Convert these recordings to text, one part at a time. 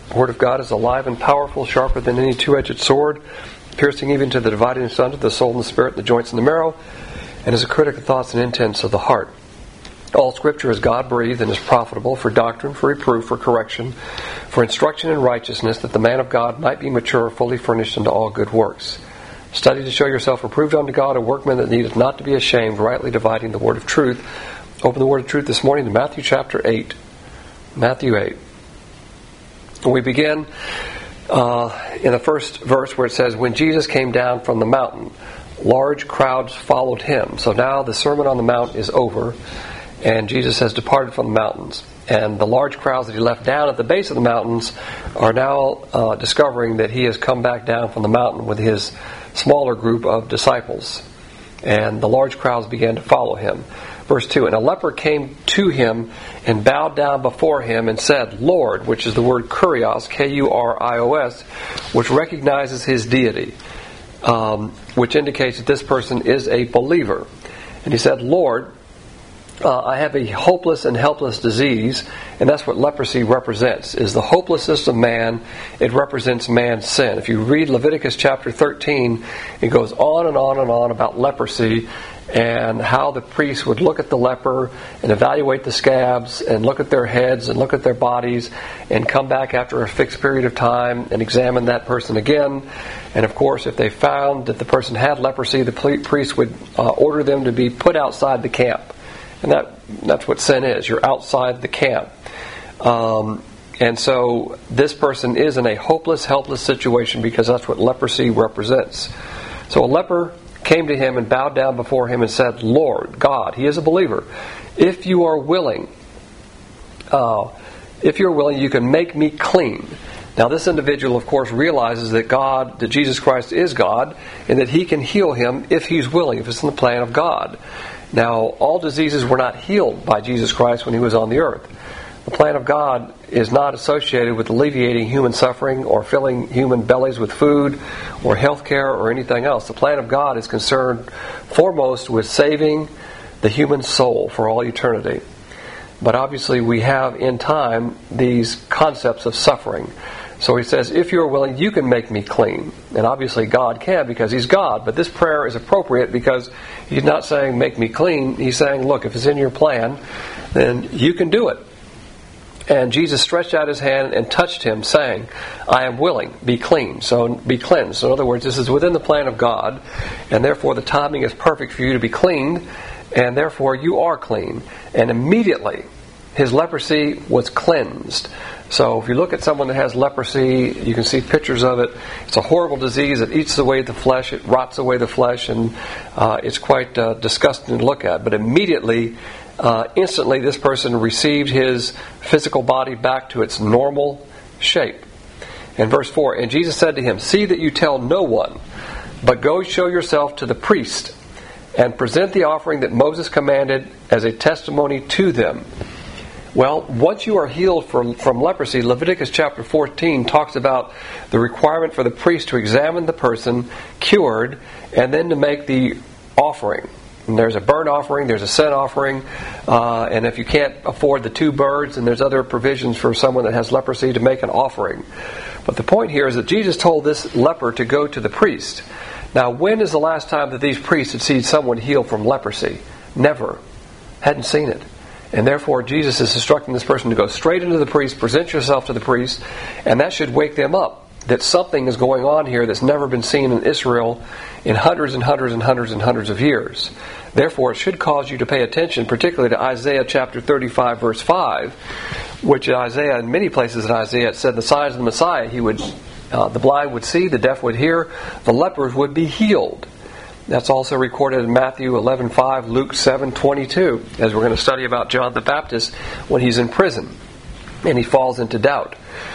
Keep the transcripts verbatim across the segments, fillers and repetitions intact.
The Word of God is alive and powerful, sharper than any two-edged sword, piercing even to the dividing asunder the soul and the spirit, the joints and the marrow, and is a critic of thoughts and intents of the heart. All Scripture is God-breathed and is profitable for doctrine, for reproof, for correction, for instruction in righteousness, that the man of God might be mature, fully furnished unto all good works. Study to show yourself approved unto God, a workman that needeth not to be ashamed, rightly dividing the word of truth. Open the word of truth this morning to Matthew chapter eight. Matthew eight. We begin uh, in the first verse where it says, when Jesus came down from the mountain, large crowds followed him. So now the Sermon on the Mount is over, and Jesus has departed from the mountains. And the large crowds that he left down at the base of the mountains are now uh, discovering that he has come back down from the mountain with his smaller group of disciples. And the large crowds began to follow him. Verse two, and a leper came to him and bowed down before him and said, Lord, which is the word kurios, K U R I O S, which recognizes his deity, um, which indicates that this person is a believer. And he said, Lord, uh, I have a hopeless and helpless disease, and that's what leprosy represents, is the hopelessness of man. It represents man's sin. If you read Leviticus chapter thirteen, it goes on and on and on about leprosy, and how the priest would look at the leper and evaluate the scabs and look at their heads and look at their bodies and come back after a fixed period of time and examine that person again. And of course, if they found that the person had leprosy, the priest would uh, order them to be put outside the camp. And that that's what sin is. You're outside the camp. Um, and so this person is in a hopeless, helpless situation because that's what leprosy represents. So a leper came to him and bowed down before him and said, Lord, God, he is a believer, if you are willing, uh, if you're willing, you can make me clean. Now this individual, of course, realizes that God, that Jesus Christ is God, and that he can heal him if he's willing, if it's in the plan of God. Now, all diseases were not healed by Jesus Christ when he was on the earth. The plan of God is not associated with alleviating human suffering or filling human bellies with food or health care or anything else. The plan of God is concerned foremost with saving the human soul for all eternity. But obviously we have in time these concepts of suffering. So he says, if you're willing, you can make me clean. And obviously God can because he's God. But this prayer is appropriate because he's not saying make me clean. He's saying, look, if it's in your plan, then you can do it. And Jesus stretched out his hand and touched him, saying, I am willing, be clean. So be cleansed. So in other words, this is within the plan of God, and therefore the timing is perfect for you to be cleaned, and therefore you are clean. And immediately his leprosy was cleansed. So if you look at someone that has leprosy, you can see pictures of it. It's a horrible disease. It eats away the flesh. It rots away the flesh, and uh, it's quite uh, disgusting to look at. But immediately, Uh, instantly this person received his physical body back to its normal shape. In verse four, and Jesus said to him, see that you tell no one, but go show yourself to the priest, and present the offering that Moses commanded as a testimony to them. Well, once you are healed from, from leprosy, Leviticus chapter fourteen talks about the requirement for the priest to examine the person cured, and then to make the offering. And there's a burnt offering, there's a sin offering, uh, and if you can't afford the two birds, then there's other provisions for someone that has leprosy to make an offering. But the point here is that Jesus told this leper to go to the priest. Now, when is the last time that these priests had seen someone healed from leprosy? Never. Hadn't seen it. And therefore, Jesus is instructing this person to go straight into the priest, present yourself to the priest, and that should wake them up that something is going on here that's never been seen in Israel in hundreds and hundreds and hundreds and hundreds of years. Therefore, it should cause you to pay attention, particularly to Isaiah chapter thirty-five, verse five, which Isaiah, in many places in Isaiah, it said the signs of the Messiah, he would, uh, the blind would see, the deaf would hear, the lepers would be healed. That's also recorded in Matthew eleven five, Luke seven twenty-two, as we're going to study about John the Baptist when he's in prison and he falls into doubt.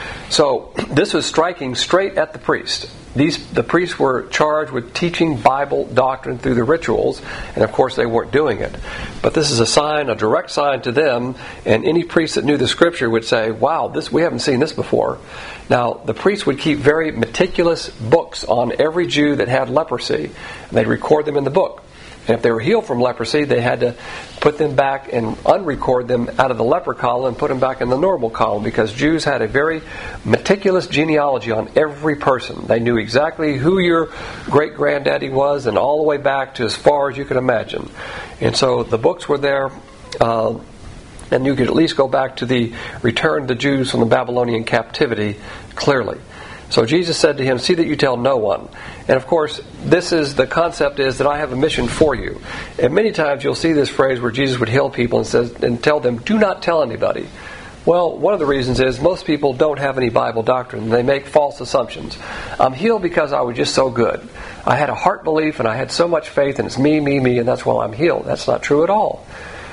So this was striking straight at the priest. These the priests were charged with teaching Bible doctrine through the rituals, and of course they weren't doing it. But this is a sign, a direct sign to them, and any priest that knew the Scripture would say, wow, this we haven't seen this before. Now, the priests would keep very meticulous books on every Jew that had leprosy, and they'd record them in the book. And if they were healed from leprosy, they had to put them back and unrecord them out of the leper column and put them back in the normal column, because Jews had a very meticulous genealogy on every person. They knew exactly who your great-granddaddy was, and all the way back to as far as you could imagine. And so the books were there, uh, and you could at least go back to the return of the Jews from the Babylonian captivity clearly. So Jesus said to him, "See that you tell no one." And of course, this is the concept is that I have a mission for you. And many times you'll see this phrase where Jesus would heal people and says and tell them, "Do not tell anybody." Well, one of the reasons is most people don't have any Bible doctrine. They make false assumptions. I'm healed because I was just so good. I had a heart belief and I had so much faith, and it's me, me, me, and that's why I'm healed. That's not true at all.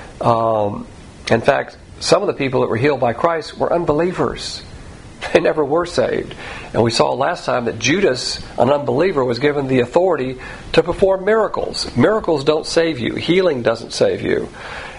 Um, in fact, some of the people that were healed by Christ were unbelievers. They never were saved. And we saw last time that Judas, an unbeliever, was given the authority to perform miracles. Miracles don't save you. Healing doesn't save you.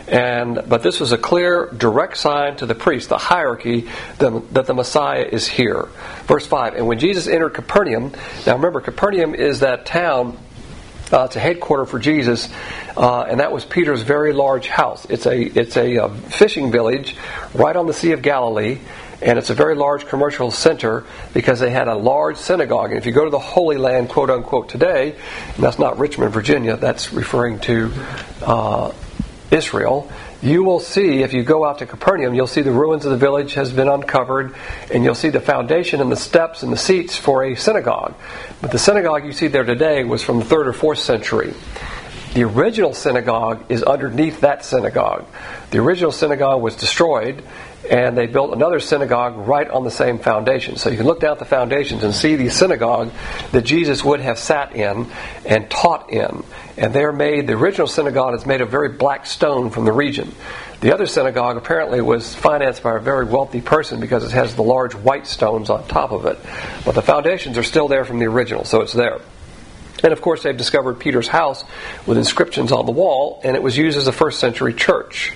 And but this was a clear, direct sign to the priest, the hierarchy, the, that the Messiah is here. Verse five, and when Jesus entered Capernaum, now remember, Capernaum is that town, uh, it's a headquarter for Jesus, uh, and that was Peter's very large house. It's a, it's a, a fishing village right on the Sea of Galilee. And it's a very large commercial center because they had a large synagogue. And if you go to the Holy Land, quote unquote, today, and that's not Richmond, Virginia, that's referring to uh, Israel, you will see, if you go out to Capernaum, you'll see the ruins of the village has been uncovered, and you'll see the foundation and the steps and the seats for a synagogue. But the synagogue you see there today was from the third or fourth century. The original synagogue is underneath that synagogue. The original synagogue was destroyed, and they built another synagogue right on the same foundation. So you can look down at the foundations and see the synagogue that Jesus would have sat in and taught in. And they're made, the original synagogue is made of very black stone from the region. The other synagogue apparently was financed by a very wealthy person because it has the large white stones on top of it. But the foundations are still there from the original, so it's there. And of course they've discovered Peter's house with inscriptions on the wall, and it was used as a first century church.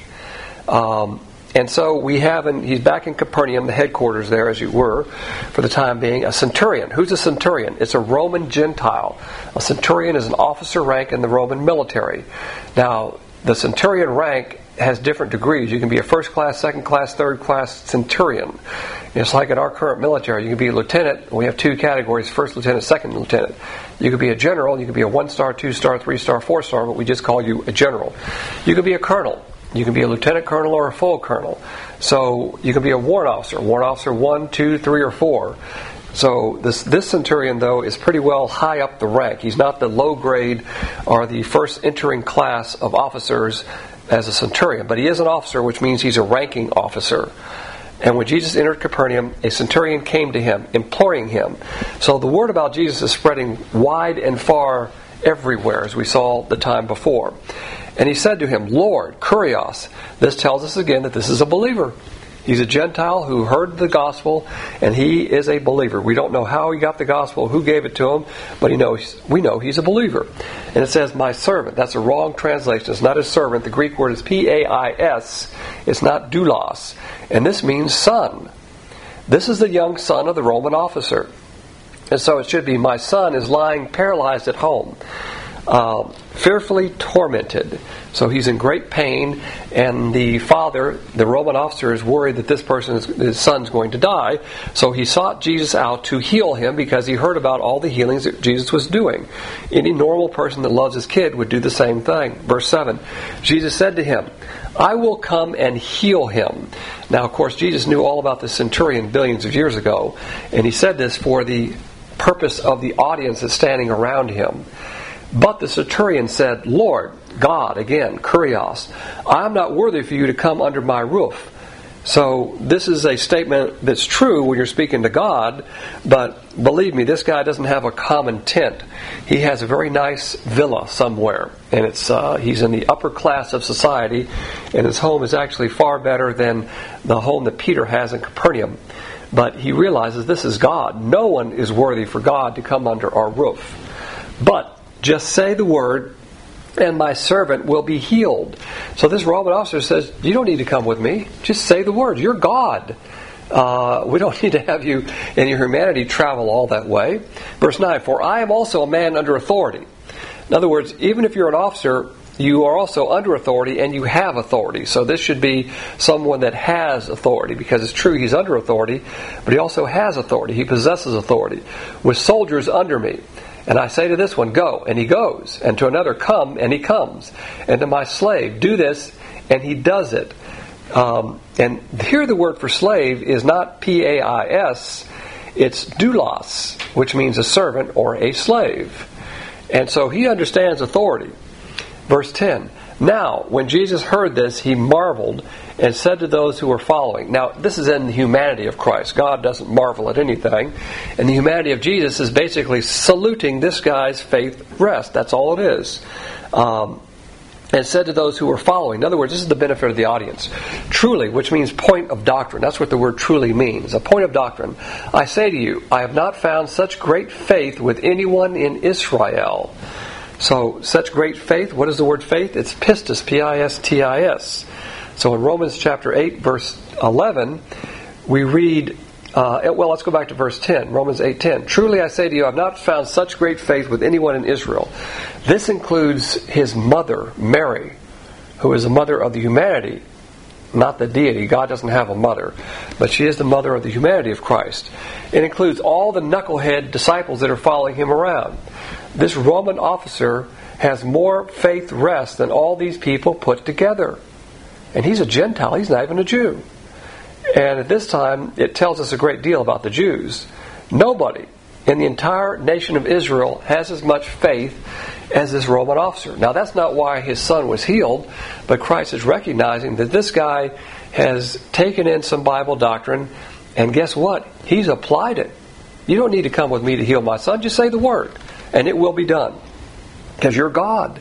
Um, and so we have, in, he's back in Capernaum, the headquarters there as you were, for the time being, a centurion. Who's a centurion? It's a Roman Gentile. A centurion is an officer rank in the Roman military. Now, the centurion rank has different degrees. You can be a first class, second class, third class centurion. It's like in our current military. You can be a lieutenant. We have two categories, first lieutenant, second lieutenant. You could be a general. You could be a one star, two star, three star, four star, but we just call you a general. You could be a colonel. You can be a lieutenant colonel or a full colonel. So you can be a warrant officer. Warrant officer one, two, three, or four. So this this centurion, though, is pretty well high up the rank. He's not the low grade or the first entering class of officers as a centurion, but he is an officer, which means he's a ranking officer. And when Jesus entered Capernaum, a centurion came to him, imploring him. So the word about Jesus is spreading wide and far everywhere, as we saw the time before. And he said to him, "Lord, Kurios." This tells us again that this is a believer. He's a Gentile who heard the gospel, and he is a believer. We don't know how he got the gospel, who gave it to him, but he knows, we know he's a believer. And it says, "My servant." That's a wrong translation. It's not his servant. The Greek word is P A I S. It's not doulos. And this means son. This is the young son of the Roman officer. And so it should be, "My son is lying paralyzed at home, uh, fearfully tormented." So he's in great pain, and the father, the Roman officer, is worried that this person, is, his son's going to die. So he sought Jesus out to heal him because he heard about all the healings that Jesus was doing. Any normal person that loves his kid would do the same thing. Verse seven, Jesus said to him, "I will come and heal him." Now, of course, Jesus knew all about the centurion billions of years ago, and he said this for the purpose of the audience that's standing around him. But the centurion said, "Lord, God," again, Kurios, "I am not worthy for you to come under my roof." So this is a statement that's true when you're speaking to God, but believe me, this guy doesn't have a common tent. He has a very nice villa somewhere, and it's uh, he's in the upper class of society, and his home is actually far better than the home that Peter has in Capernaum. But he realizes this is God. No one is worthy for God to come under our roof. But just say the word, and my servant will be healed. So this Roman officer says, "You don't need to come with me. Just say the word. You're God. Uh, we don't need to have you in your humanity travel all that way." Verse nine, "For I am also a man under authority." In other words, even if you're an officer, you are also under authority and you have authority. So this should be someone that has authority, because it's true he's under authority, but he also has authority. He possesses authority. With soldiers under me. And I say to this one, go, and he goes. And to another, come, and he comes. And to my slave, do this, and he does it. Um, and here the word for slave is not P A I S, it's doulos, which means a servant or a slave. And so he understands authority. Verse ten, now, when Jesus heard this, he marveled and said to those who were following. Now, this is in the humanity of Christ. God doesn't marvel at anything. And the humanity of Jesus is basically saluting this guy's faith rest. That's all it is. Um, and said to those who were following. In other words, this is the benefit of the audience. Truly, which means point of doctrine. That's what the word truly means. A point of doctrine. I say to you, I have not found such great faith with anyone in Israel. So, such great faith, what is the word faith? It's pistis, P I S T I S. So in Romans chapter eight, verse eleven, we read, uh, well, let's go back to verse ten, Romans eight ten. Truly I say to you, I have not found such great faith with anyone in Israel. This includes his mother, Mary, who is the mother of the humanity, not the deity. God doesn't have a mother, but she is the mother of the humanity of Christ. It includes all the knucklehead disciples that are following him around. This Roman officer has more faith rest than all these people put together. And he's a Gentile. He's not even a Jew. And at this time, it tells us a great deal about the Jews. Nobody in the entire nation of Israel has as much faith as this Roman officer. Now, that's not why his son was healed, but Christ is recognizing that this guy has taken in some Bible doctrine, and guess what? He's applied it. You don't need to come with me to heal my son. Just say the word, and it will be done, because you're God.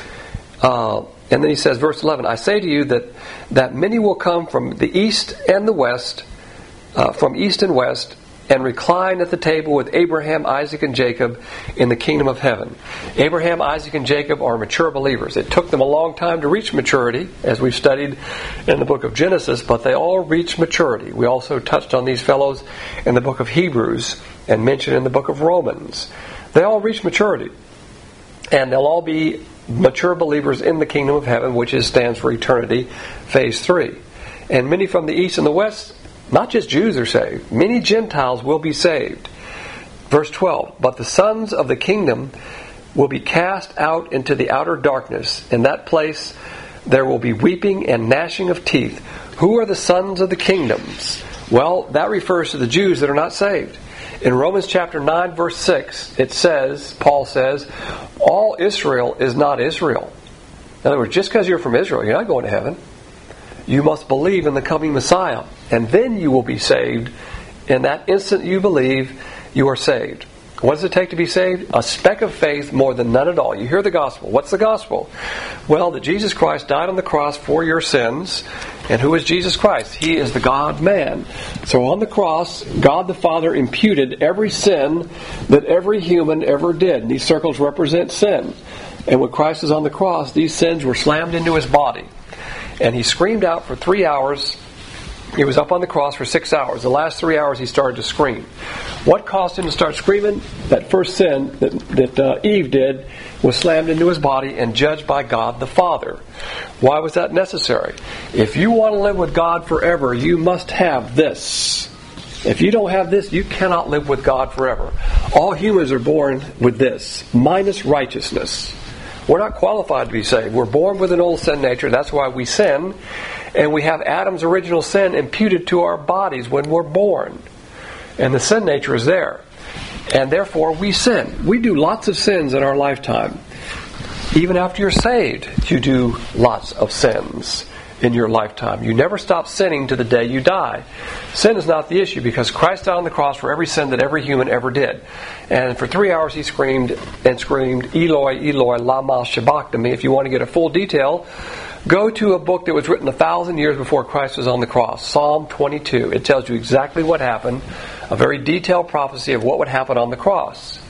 Uh, and then he says, verse eleven, I say to you that, that many will come from the east and the west, uh, from east and west, and recline at the table with Abraham, Isaac, and Jacob in the kingdom of heaven. Abraham, Isaac, and Jacob are mature believers. It took them a long time to reach maturity, as we've studied in the book of Genesis, but they all reached maturity. We also touched on these fellows in the book of Hebrews and mentioned in the book of Romans. They all reached maturity. And they'll all be mature believers in the kingdom of heaven, which is, stands for eternity, phase three. And many from the east and the west, not just Jews are saved. Many Gentiles will be saved. Verse twelve, but the sons of the kingdom will be cast out into the outer darkness. In that place there will be weeping and gnashing of teeth. Who are the sons of the kingdoms? Well, that refers to the Jews that are not saved. In Romans chapter nine, verse six, it says, Paul says, all Israel is not Israel. In other words, just because you're from Israel, you're not going to heaven. You must believe in the coming Messiah, and then you will be saved. In that instant you believe, you are saved. What does it take to be saved? A speck of faith more than none at all. You hear the gospel. What's the gospel? Well, that Jesus Christ died on the cross for your sins. And who is Jesus Christ? He is the God-man. So on the cross, God the Father imputed every sin that every human ever did. And these circles represent sin. And when Christ was on the cross, these sins were slammed into his body. And he screamed out for three hours. He was up on the cross for six hours. The last three hours he started to scream. What caused him to start screaming? That first sin that, that uh, Eve did was slammed into his body and judged by God the Father. Why was that necessary? If you want to live with God forever, you must have this. If you don't have this, you cannot live with God forever. All humans are born with this, minus righteousness. We're not qualified to be saved. We're born with an old sin nature. That's why we sin. And we have Adam's original sin imputed to our bodies when we're born. And the sin nature is there. And therefore we sin. We do lots of sins in our lifetime. Even after you're saved, you do lots of sins in your lifetime. You never stop sinning to the day you die. Sin is not the issue because Christ died on the cross for every sin that every human ever did. And for three hours he screamed and screamed, Eloi, Eloi, lama sabachthani. If you want to get a full detail, go to a book that was written a thousand years before Christ was on the cross, Psalm twenty-two. It tells you exactly what happened, a very detailed prophecy of what would happen on the cross.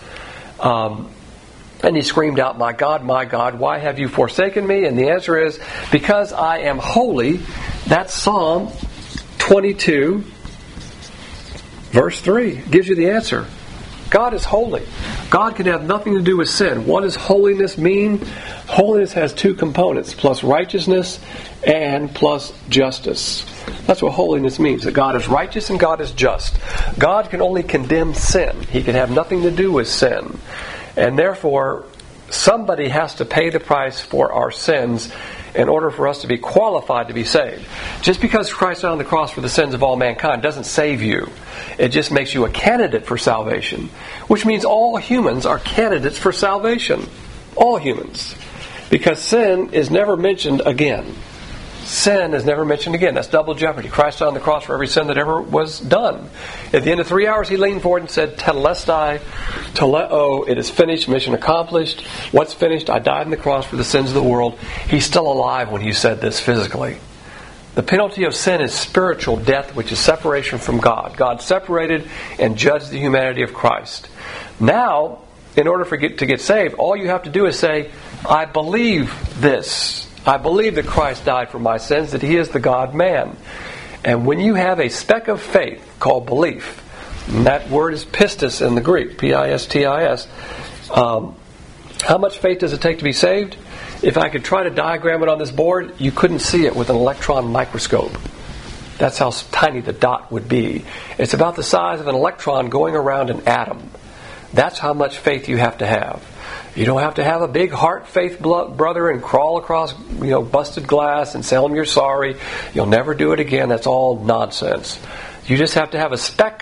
Um, and he screamed out, my God, my God, why have you forsaken me? And the answer is, because I am holy. That's Psalm twenty-two, verse three. Gives you the answer. God is holy. God can have nothing to do with sin. What does holiness mean? Holiness has two components, plus righteousness and plus justice. That's what holiness means, that God is righteous and God is just. God can only condemn sin. He can have nothing to do with sin. And therefore, somebody has to pay the price for our sins in order for us to be qualified to be saved. Just because Christ died on the cross for the sins of all mankind doesn't save you. It just makes you a candidate for salvation, which means all humans are candidates for salvation. All humans. Because sin is never mentioned again. Sin is never mentioned again. That's double jeopardy. Christ died on the cross for every sin that ever was done. At the end of three hours, he leaned forward and said, Tetelestai, teleo, it is finished, mission accomplished. What's finished? I died on the cross for the sins of the world. He's still alive when he said this physically. The penalty of sin is spiritual death, which is separation from God. God separated and judged the humanity of Christ. Now, in order for get, to get saved, all you have to do is say, I believe this. I believe that Christ died for my sins, that He is the God-man. And when you have a speck of faith called belief, and that word is pistis in the Greek, P I S T I S, um, how much faith does it take to be saved? If I could try to diagram it on this board, you couldn't see it with an electron microscope. That's how tiny the dot would be. It's about the size of an electron going around an atom. That's how much faith you have to have. You don't have to have a big heart faith brother and crawl across, you know, busted glass and tell him you're sorry. You'll never do it again. That's all nonsense. You just have to have a speck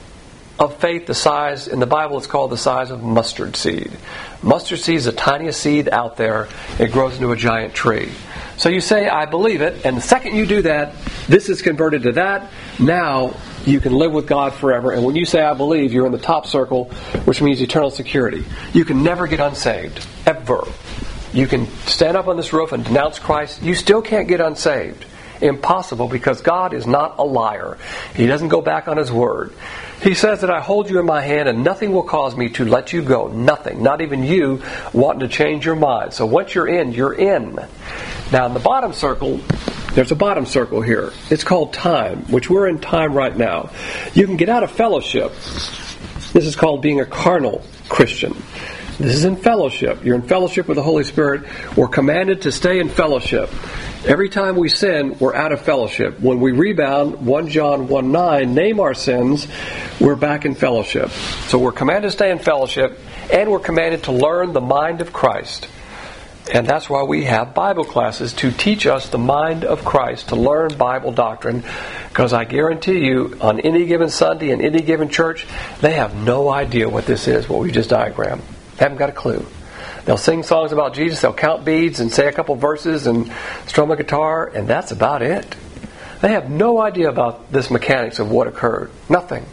of faith the size, in the Bible it's called the size of mustard seed. Mustard seed is the tiniest seed out there. It grows into a giant tree. So you say, I believe it, and the second you do that, this is converted to that. Now you can live with God forever. And when you say, I believe, you're in the top circle, which means eternal security. You can never get unsaved. Ever. You can stand up on this roof and denounce Christ. You still can't get unsaved. Impossible, because God is not a liar. He doesn't go back on His word. He says that I hold you in my hand and nothing will cause me to let you go. Nothing. Not even you wanting to change your mind. So once you're in, you're in. Now in the bottom circle, there's a bottom circle here. It's called time, which we're in time right now. You can get out of fellowship. This is called being a carnal Christian. This is in fellowship. You're in fellowship with the Holy Spirit. We're commanded to stay in fellowship. Every time we sin, we're out of fellowship. When we rebound, First John one nine, name our sins, we're back in fellowship. So we're commanded to stay in fellowship, and we're commanded to learn the mind of Christ. And that's why we have Bible classes, to teach us the mind of Christ, to learn Bible doctrine. Because I guarantee you, on any given Sunday, in any given church, they have no idea what this is, what we just diagrammed. They haven't got a clue. They'll sing songs about Jesus, they'll count beads and say a couple verses and strum a guitar, and that's about it. They have no idea about this mechanics of what occurred. Nothing.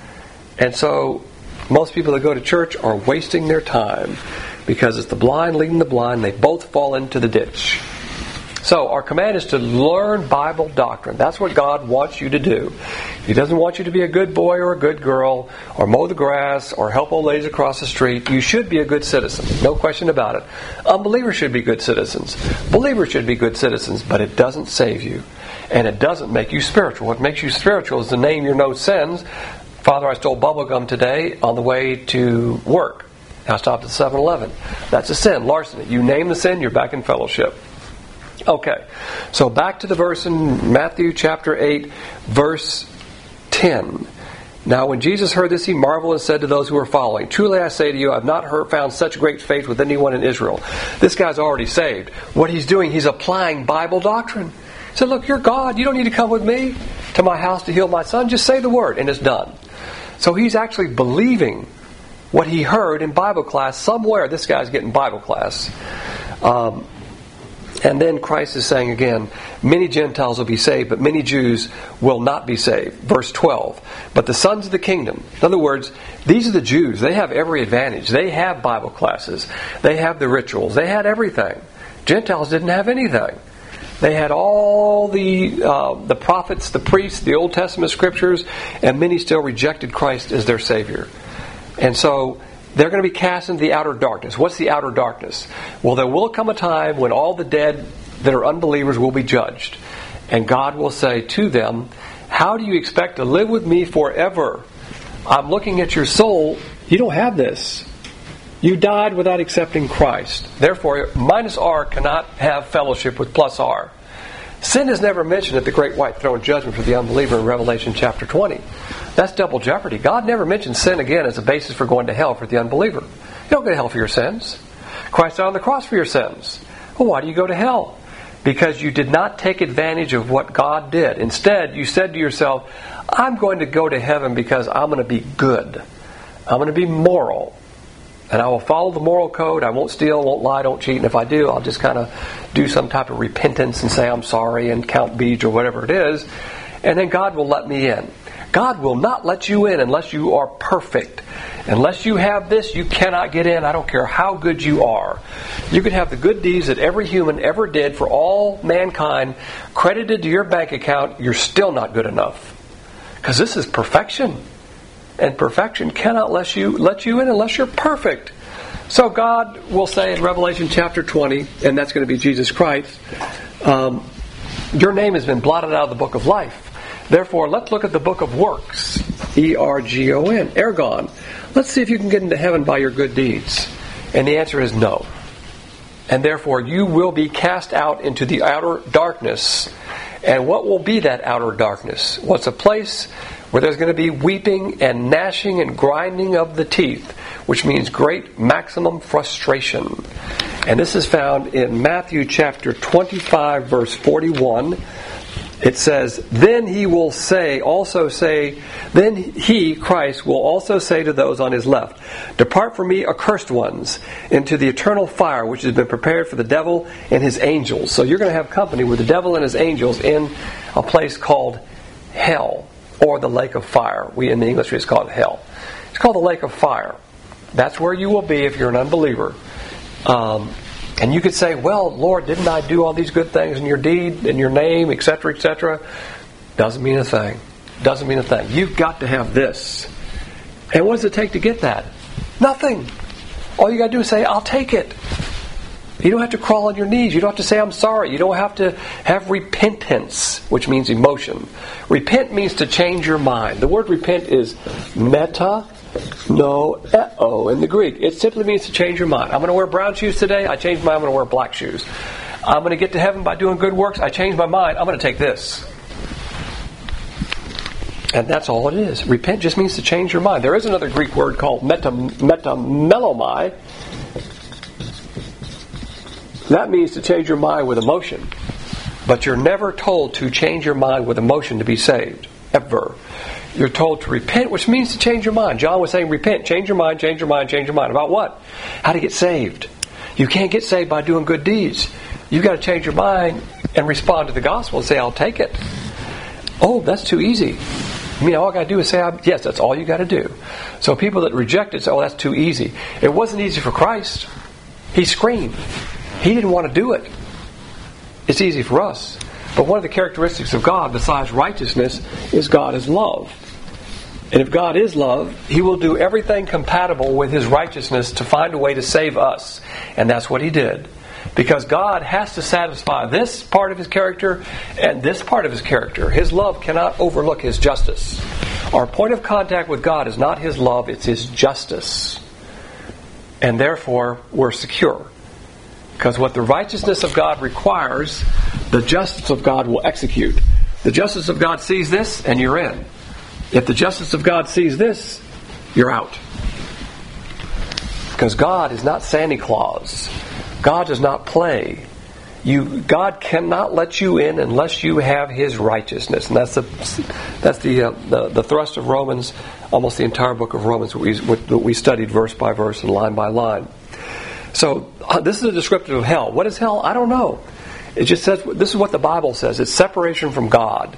And so, most people that go to church are wasting their time, because it's the blind leading the blind. They both fall into the ditch. So our command is to learn Bible doctrine. That's what God wants you to do. He doesn't want you to be a good boy or a good girl, or mow the grass, or help old ladies across the street. You should be a good citizen. No question about it. Unbelievers should be good citizens. Believers should be good citizens, but it doesn't save you. And it doesn't make you spiritual. What makes you spiritual is to name your no sins. Father, I stole bubble gum today on the way to work. I stopped at seven eleven. That's a sin, larceny. You name the sin, you're back in fellowship. Okay, so back to the verse in Matthew chapter eight, verse ten. Now when Jesus heard this, he marveled and said to those who were following, truly I say to you, I have not heard, found such great faith with anyone in Israel. This guy's already saved. What he's doing, he's applying Bible doctrine. He said, look, you're God. You don't need to come with me to my house to heal my son. Just say the word, and it's done. So he's actually believing what he heard in Bible class somewhere. This guy's getting Bible class. Um... And then Christ is saying again, many Gentiles will be saved, but many Jews will not be saved. Verse twelve. But the sons of the kingdom. In other words, these are the Jews. They have every advantage. They have Bible classes. They have the rituals. They had everything. Gentiles didn't have anything. They had all the uh, the prophets, the priests, the Old Testament scriptures, and many still rejected Christ as their Savior. And so they're going to be cast into the outer darkness. What's the outer darkness? Well, there will come a time when all the dead that are unbelievers will be judged. And God will say to them, how do you expect to live with me forever? I'm looking at your soul. You don't have this. You died without accepting Christ. Therefore, minus R cannot have fellowship with plus R. Sin is never mentioned at the great white throne judgment for the unbeliever in Revelation chapter twenty. That's double jeopardy. God never mentions sin again as a basis for going to hell for the unbeliever. You don't go to hell for your sins. Christ died on the cross for your sins. Well, why do you go to hell? Because you did not take advantage of what God did. Instead, you said to yourself, I'm going to go to heaven because I'm going to be good. I'm going to be moral. And I will follow the moral code. I won't steal, won't lie, don't cheat. And if I do, I'll just kind of do some type of repentance and say I'm sorry and count beads or whatever it is. And then God will let me in. God will not let you in unless you are perfect. Unless you have this, you cannot get in. I don't care how good you are. You can have the good deeds that every human ever did for all mankind credited to your bank account. You're still not good enough. Because this is perfection. And perfection cannot let you, let you in unless you're perfect. So God will say in Revelation chapter twenty, and that's going to be Jesus Christ, um, your name has been blotted out of the book of life. Therefore, let's look at the book of works. E R G O N. Ergon. Let's see if you can get into heaven by your good deeds. And the answer is no. And therefore, you will be cast out into the outer darkness. And what will be that outer darkness? What's a place where there's going to be weeping and gnashing and grinding of the teeth, which means great maximum frustration. And this is found in Matthew chapter twenty-five, verse forty-one. It says, Then he will say, also say, then he, Christ, will also say to those on his left, Depart from me, accursed ones, into the eternal fire which has been prepared for the devil and his angels. So you're going to have company with the devil and his angels in a place called hell, or the lake of fire. We in the English it's called hell. It's called the lake of fire. That's where you will be if you're an unbeliever. Um, and you could say, well, Lord, didn't I do all these good things in your deed, in your name, et cetera, et cetera? Doesn't mean a thing. Doesn't mean a thing. You've got to have this. And what does it take to get that? Nothing. All you got to do is say, I'll take it. You don't have to crawl on your knees. You don't have to say, I'm sorry. You don't have to have repentance, which means emotion. Repent means to change your mind. The word repent is meta no e-o in the Greek. It simply means to change your mind. I'm going to wear brown shoes today. I changed my mind. I'm going to wear black shoes. I'm going to get to heaven by doing good works. I changed my mind. I'm going to take this. And that's all it is. Repent just means to change your mind. There is another Greek word called meta, metamelomai. That means to change your mind with emotion. But you're never told to change your mind with emotion to be saved. Ever. You're told to repent, which means to change your mind. John was saying, repent, change your mind, change your mind, change your mind. About what? How to get saved. You can't get saved by doing good deeds. You've got to change your mind and respond to the gospel and say, I'll take it. Oh, that's too easy. I mean, all I got to do is say, yes, that's all you got to do. So people that reject it say, oh, that's too easy. It wasn't easy for Christ. He screamed. He didn't want to do it. It's easy for us. But one of the characteristics of God, besides righteousness, is God is love. And if God is love, He will do everything compatible with His righteousness to find a way to save us. And that's what He did. Because God has to satisfy this part of His character and this part of His character. His love cannot overlook His justice. Our point of contact with God is not His love, it's His justice. And therefore, we're secure. Because what the righteousness of God requires, the justice of God will execute. The justice of God sees this, and you're in. If the justice of God sees this, you're out. Because God is not Santa Claus. God does not play. You, God cannot let you in unless you have His righteousness. And that's the that's the uh, the, the thrust of Romans, almost the entire book of Romans, what we, what we studied verse by verse and line by line. So, uh, this is a descriptive of hell. What is hell? I don't know. It just says, this is what the Bible says. It's separation from God.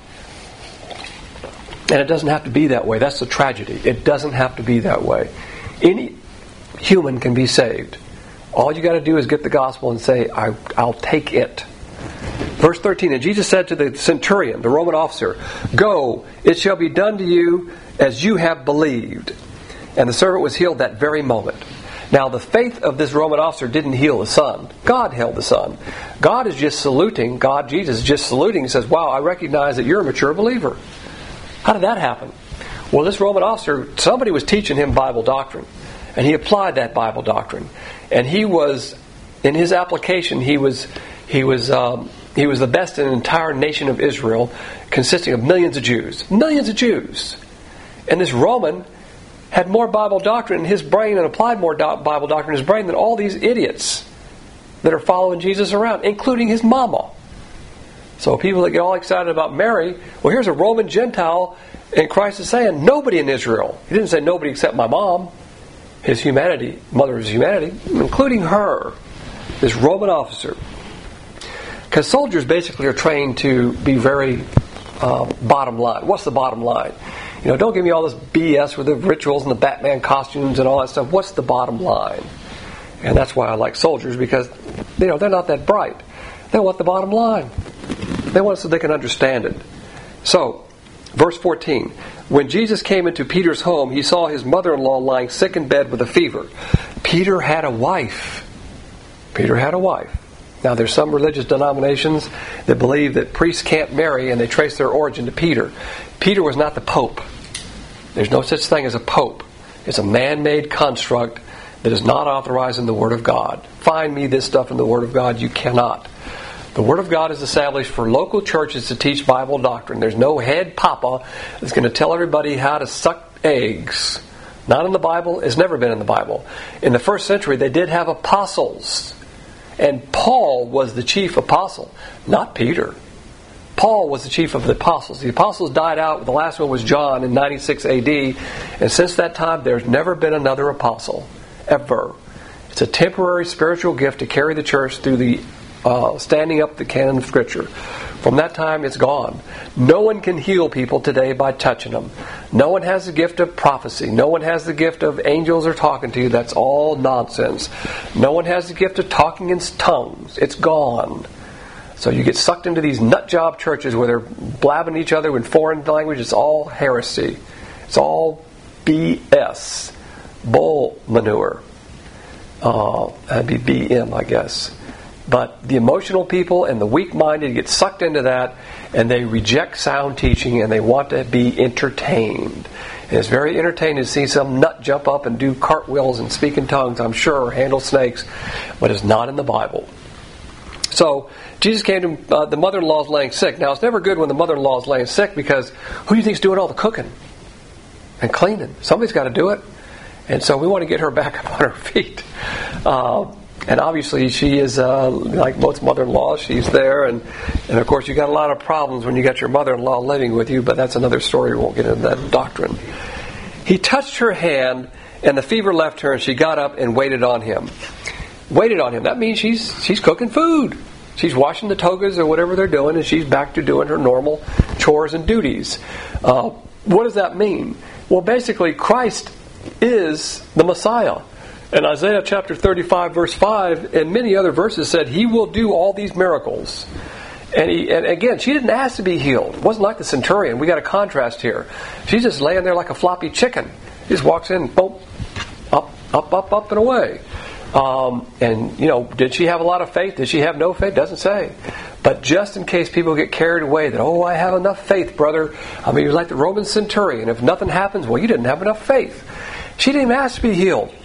And it doesn't have to be that way. That's the tragedy. It doesn't have to be that way. Any human can be saved. All you got to do is get the gospel and say, I, I'll take it. Verse thirteen, and Jesus said to the centurion, the Roman officer, Go, it shall be done to you as you have believed. And the servant was healed that very moment. Now, the faith of this Roman officer didn't heal the son. God healed the son. God is just saluting. God, Jesus, is just saluting. He says, wow, I recognize that you're a mature believer. How did that happen? Well, this Roman officer, somebody was teaching him Bible doctrine. And he applied that Bible doctrine. And he was, in his application, he was he was um, he was the best in an entire nation of Israel, consisting of millions of Jews. Millions of Jews. And this Roman had more Bible doctrine in his brain and applied more do- Bible doctrine in his brain than all these idiots that are following Jesus around, including his mama. So people that get all excited about Mary, well, here's a Roman Gentile, and Christ is saying, nobody in Israel. He didn't say nobody except my mom, his humanity, mother of his humanity, including her, this Roman officer. Because soldiers basically are trained to be very uh, bottom line. What's the bottom line? You know, don't give me all this B S with the rituals and the Batman costumes and all that stuff. What's the bottom line? And that's why I like soldiers, because, you know, they're not that bright. They want the bottom line. They want it so they can understand it. So, verse fourteen. When Jesus came into Peter's home, he saw his mother-in-law lying sick in bed with a fever. Peter had a wife. Peter had a wife. Now, there's some religious denominations that believe that priests can't marry, and they trace their origin to Peter. Peter was not the Pope. There's no such thing as a Pope. It's a man-made construct that is not authorized in the Word of God. Find me this stuff in the Word of God. You cannot. The Word of God is established for local churches to teach Bible doctrine. There's no head papa that's going to tell everybody how to suck eggs. Not in the Bible. It's never been in the Bible. In the first century, they did have apostles. And Paul was the chief apostle, not Peter. Paul was the chief of the apostles. The apostles died out. The last one was John in ninety-six A D. And since that time, there's never been another apostle. Ever. It's a temporary spiritual gift to carry the church through the uh, standing up the canon of Scripture. From that time, it's gone. No one can heal people today by touching them. No one has the gift of prophecy. No one has the gift of angels are talking to you. That's all nonsense. No one has the gift of talking in tongues. It's gone. So you get sucked into these nut job churches where they're blabbing each other in foreign language. It's all heresy. It's all B S. Bull manure. Uh, that'd be B M, I guess. But the emotional people and the weak-minded get sucked into that, and they reject sound teaching, and they want to be entertained. And it's very entertaining to see some nut jump up and do cartwheels and speak in tongues, I'm sure, or handle snakes, but it's not in the Bible. So, Jesus came to, uh, the mother-in-law is laying sick. Now, it's never good when the mother-in-law is laying sick, because who do you think is doing all the cooking and cleaning? Somebody's got to do it. And so we want to get her back up on her feet. Uh, and obviously she is, uh, like most mother-in-laws, she's there. And, and of course you got a lot of problems when you got your mother-in-law living with you, but that's another story. We won't get into that doctrine. He touched her hand, and the fever left her, and she got up and waited on him. Waited on him. That means she's she's cooking food. She's washing the togas or whatever they're doing, and she's back to doing her normal chores and duties. Uh, what does that mean? Well, basically, Christ is the Messiah. And Isaiah chapter thirty-five verse five and many other verses said He will do all these miracles. And, he, and again, she didn't ask to be healed. It wasn't like the centurion. We got a contrast here. She's just laying there like a floppy chicken. She just walks in, boom, up, up, up, up and away. Um, and, you know, did she have a lot of faith? Did she have no faith? Doesn't say. But just in case people get carried away that, oh, I have enough faith, brother. I mean, you're like the Roman centurion. If nothing happens, well, you didn't have enough faith. She didn't even ask to be healed.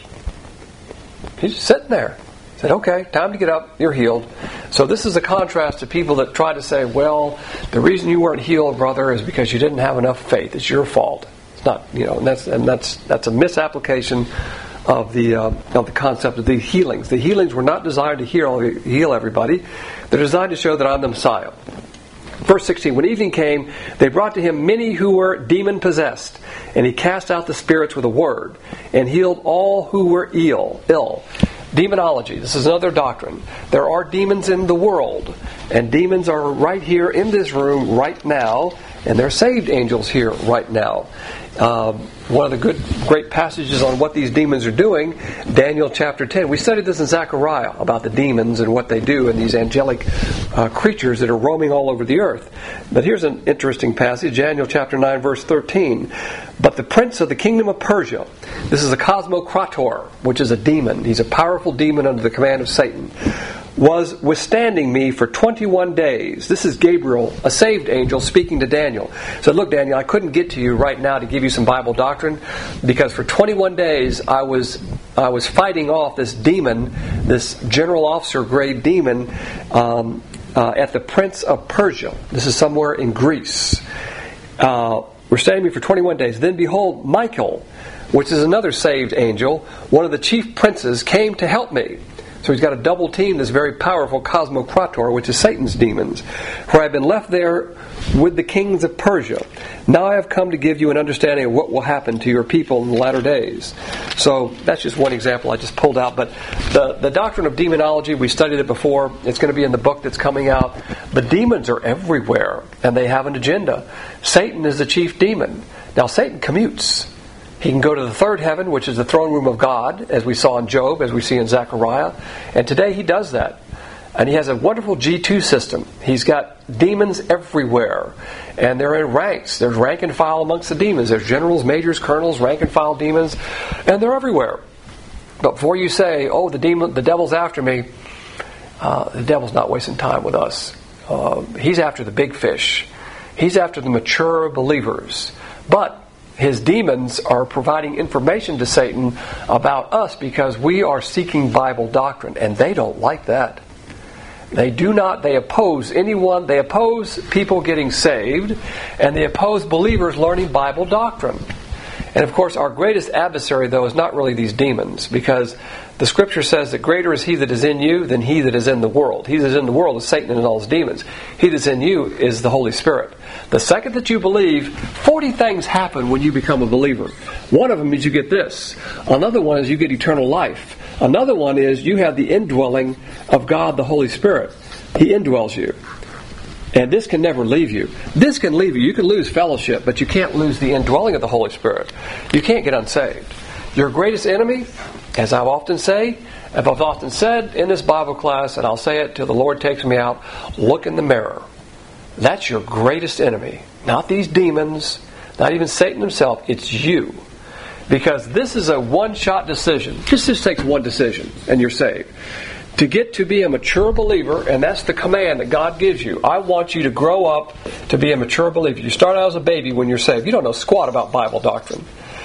She's just sitting there. Said, okay, time to get up. You're healed. So this is a contrast to people that try to say, well, the reason you weren't healed, brother, is because you didn't have enough faith. It's your fault. It's not, you know, and that's and that's that's a misapplication of the uh, of the concept of the healings. The healings were not designed to heal heal everybody. They're designed to show that I'm the Messiah. Verse sixteen, when evening came, they brought to him many who were demon-possessed, and he cast out the spirits with a word, and healed all who were ill. ill. Demonology, this is another doctrine. There are demons in the world, and demons are right here in this room right now, and they're saved angels here right now. Um, one of the good, great passages on what these demons are doing, Daniel chapter ten. We studied this in Zechariah about the demons and what they do and these angelic uh, creatures that are roaming all over the earth. But here's an interesting passage, Daniel chapter nine, verse thirteen. But the prince of the kingdom of Persia, this is a cosmocrator, which is a demon. He's a powerful demon under the command of Satan. was withstanding me for twenty-one days. This is Gabriel, a saved angel, speaking to Daniel. So look, Daniel, I couldn't get to you right now to give you some Bible doctrine because for twenty-one days I was I was fighting off this demon, this general officer grade demon um, uh, at the Prince of Persia. This is somewhere in Greece. Uh, withstanding me for twenty-one days. Then behold, Michael, which is another saved angel, one of the chief princes, came to help me. So he's got a double team, this very powerful Cosmocrator, which is Satan's demons. For I have been left there with the kings of Persia. Now I have come to give you an understanding of what will happen to your people in the latter days. So that's just one example I just pulled out. But the, the doctrine of demonology, we studied it before. It's going to be in the book that's coming out. The demons are everywhere, and they have an agenda. Satan is the chief demon. Now Satan commutes. He can go to the third heaven, which is the throne room of God, as we saw in Job, as we see in Zechariah. And today he does that. And he has a wonderful G two system. He's got demons everywhere. And they're in ranks. There's rank and file amongst the demons. There's generals, majors, colonels, rank and file demons. And they're everywhere. But before you say, oh, the demon, the devil's after me, uh, the devil's not wasting time with us. Uh, he's after the big fish. He's after the mature believers. But his demons are providing information to Satan about us because we are seeking Bible doctrine, and they don't like that. They do not, they oppose anyone, they oppose people getting saved, and they oppose believers learning Bible doctrine. And of course, our greatest adversary, though, is not really these demons, because the Scripture says that greater is he that is in you than he that is in the world. He that is in the world is Satan and all his demons. He that's in you is the Holy Spirit. The second that you believe, forty things happen when you become a believer. One of them is you get this. Another one is you get eternal life. Another one is you have the indwelling of God, the Holy Spirit. He indwells you. And this can never leave you. This can leave you. You can lose fellowship, but you can't lose the indwelling of the Holy Spirit. You can't get unsaved. Your greatest enemy, as I often say, as I've often said in this Bible class, and I'll say it till the Lord takes me out, look in the mirror. That's your greatest enemy. Not these demons, not even Satan himself. It's you. Because this is a one-shot decision. This just takes one decision, and you're saved. To get to be a mature believer, and that's the command that God gives you. I want you to grow up to be a mature believer. You start out as a baby when you're saved. You don't know squat about Bible doctrine.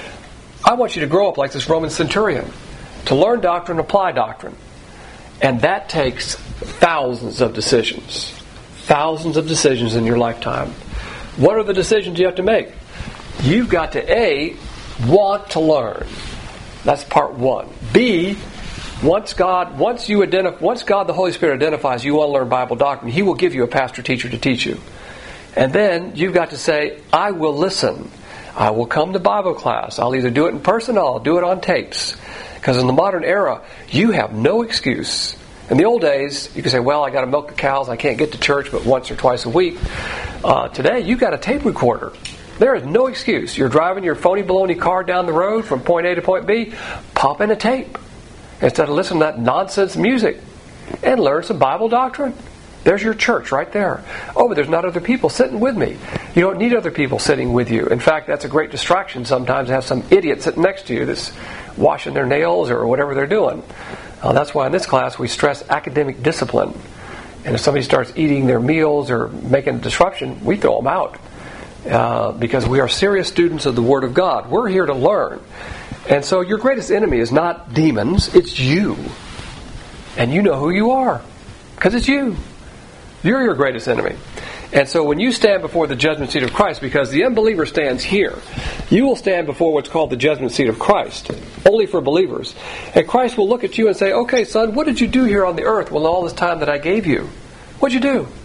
I want you to grow up like this Roman centurion, to learn doctrine, apply doctrine. And that takes thousands of decisions. Thousands of decisions in your lifetime. What are the decisions you have to make? You've got to A, want to learn. That's part one. B, Once God, once you identify, once God the Holy Spirit identifies you want to learn Bible doctrine, He will give you a pastor teacher to teach you. And then you've got to say, I will listen. I will come to Bible class. I'll either do it in person or I'll do it on tapes. Because in the modern era, you have no excuse. In the old days, you could say, well, I got to milk the cows. I can't get to church but once or twice a week. Uh, today, you've got a tape recorder. There is no excuse. You're driving your phony baloney car down the road from point A to point B. Pop in a tape instead of listening to that nonsense music and learn some Bible doctrine. There's your church right there. Oh, but there's not other people sitting with me. You don't need other people sitting with you. In fact, that's a great distraction sometimes to have some idiot sitting next to you that's washing their nails or whatever they're doing. Uh, that's why in this class we stress academic discipline. And if somebody starts eating their meals or making a disruption, we throw them out. Uh, because we are serious students of the Word of God. We're here to learn. And so your greatest enemy is not demons, it's you. And you know who you are. Because it's you. You're your greatest enemy. And so when you stand before the judgment seat of Christ, because the unbeliever stands here, you will stand before what's called the judgment seat of Christ, only for believers. And Christ will look at you and say, okay, son, what did you do here on the earth with all this time that I gave you? What'd you do?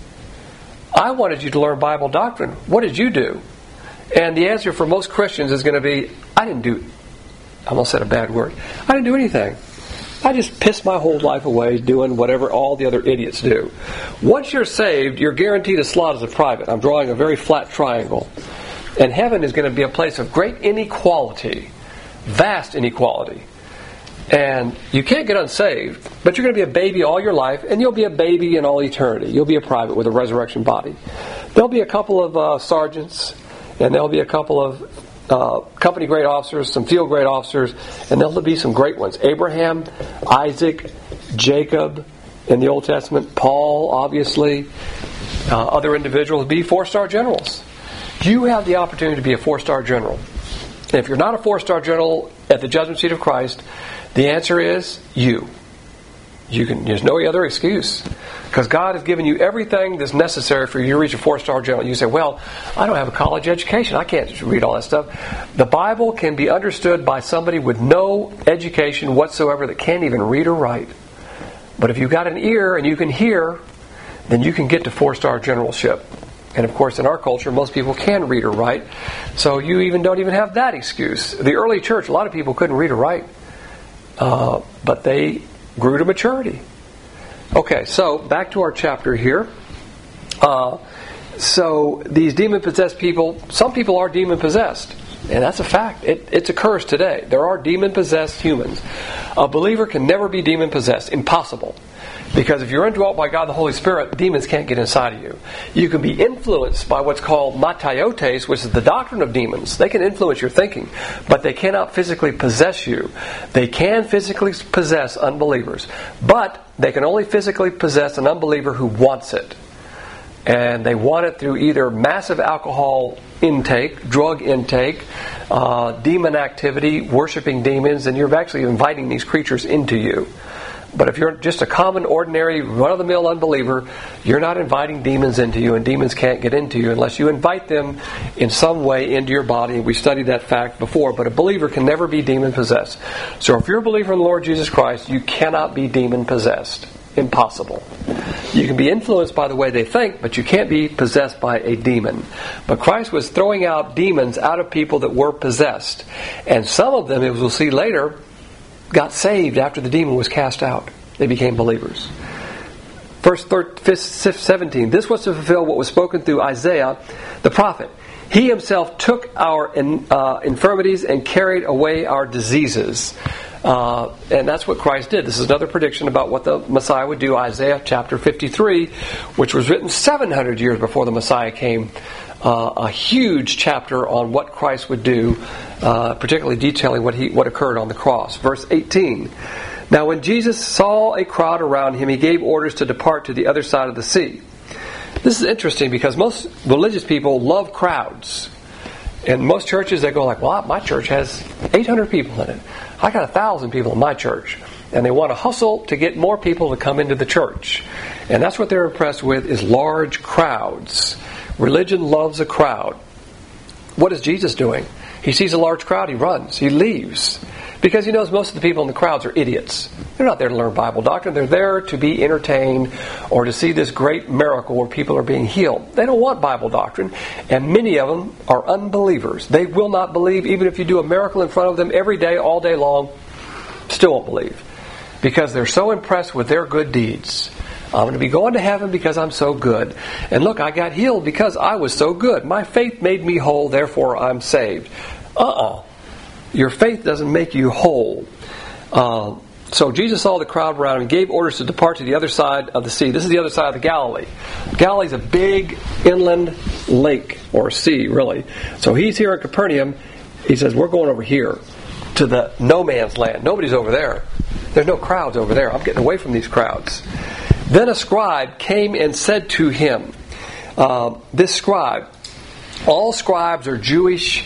I wanted you to learn Bible doctrine. What did you do? And the answer for most Christians is going to be, I didn't do, I almost said a bad word, I didn't do anything. I just pissed my whole life away doing whatever all the other idiots do. Once you're saved, you're guaranteed a slot as a private. I'm drawing a very flat triangle. And heaven is going to be a place of great inequality, vast inequality. And you can't get unsaved, but you're going to be a baby all your life, and you'll be a baby in all eternity. You'll be a private with a resurrection body. There'll be a couple of uh, sergeants, and there'll be a couple of uh, company grade officers, some field grade officers, and there'll be some great ones. Abraham, Isaac, Jacob, in the Old Testament. Paul, obviously. Uh, other individuals be four-star generals. You have the opportunity to be a four-star general. And if you're not a four-star general at the judgment seat of Christ, the answer is you. You can. There's no other excuse. Because God has given you everything that's necessary for you to reach a four-star general. You say, well, I don't have a college education. I can't read all that stuff. The Bible can be understood by somebody with no education whatsoever that can't even read or write. But if you've got an ear and you can hear, then you can get to four-star generalship. And of course, in our culture, most people can read or write. So you even don't even have that excuse. The early church, a lot of people couldn't read or write. Uh, but they grew to maturity. Okay, so back to our chapter here. Uh, so these demon-possessed people, some people are demon-possessed. And that's a fact. It, it's occurs today. There are demon-possessed humans. A believer can never be demon-possessed. Impossible. Because if you're indwelt by God the Holy Spirit, demons can't get inside of you. You can be influenced by what's called mataiotes, which is the doctrine of demons. They can influence your thinking, but they cannot physically possess you. They can physically possess unbelievers, but they can only physically possess an unbeliever who wants it. And they want it through either massive alcohol intake, drug intake, uh, demon activity, worshiping demons, and you're actually inviting these creatures into you. But if you're just a common, ordinary, run-of-the-mill unbeliever, you're not inviting demons into you, and demons can't get into you unless you invite them in some way into your body. We studied that fact before, but a believer can never be demon-possessed. So if you're a believer in the Lord Jesus Christ, you cannot be demon-possessed. Impossible. You can be influenced by the way they think, but you can't be possessed by a demon. But Christ was throwing out demons out of people that were possessed. And some of them, as we'll see later, got saved after the demon was cast out. They became believers. Verse seventeen, this was to fulfill what was spoken through Isaiah the prophet. He himself took our uh, infirmities and carried away our diseases. Uh, and that's what Christ did. This is another prediction about what the Messiah would do. Isaiah chapter fifty-three, which was written seven hundred years before the Messiah came. Uh, a huge chapter on what Christ would do, uh, particularly detailing what he what occurred on the cross. Verse eighteen. Now when Jesus saw a crowd around him, he gave orders to depart to the other side of the sea. This is interesting because most religious people love crowds. In most churches, they go like, well, my church has eight hundred people in it. I got one thousand people in my church. And they want to hustle to get more people to come into the church. And that's what they're impressed with, is large crowds. Religion loves a crowd. What is Jesus doing? He sees a large crowd, he runs, he leaves. Because he knows most of the people in the crowds are idiots. They're not there to learn Bible doctrine. They're there to be entertained or to see this great miracle where people are being healed. They don't want Bible doctrine. And many of them are unbelievers. They will not believe even if you do a miracle in front of them every day, all day long. Still won't believe. Because they're so impressed with their good deeds. I'm going to be going to heaven because I'm so good. And look, I got healed because I was so good. My faith made me whole, therefore I'm saved. Uh-uh. Your faith doesn't make you whole. Uh, so Jesus saw the crowd around him and gave orders to depart to the other side of the sea. This is the other side of the Galilee. Galilee's a big inland lake, or sea, really. So he's here in Capernaum. He says, we're going over here to the no man's land. Nobody's over there. There's no crowds over there. I'm getting away from these crowds. Then a scribe came and said to him, uh, this scribe, all scribes are Jewish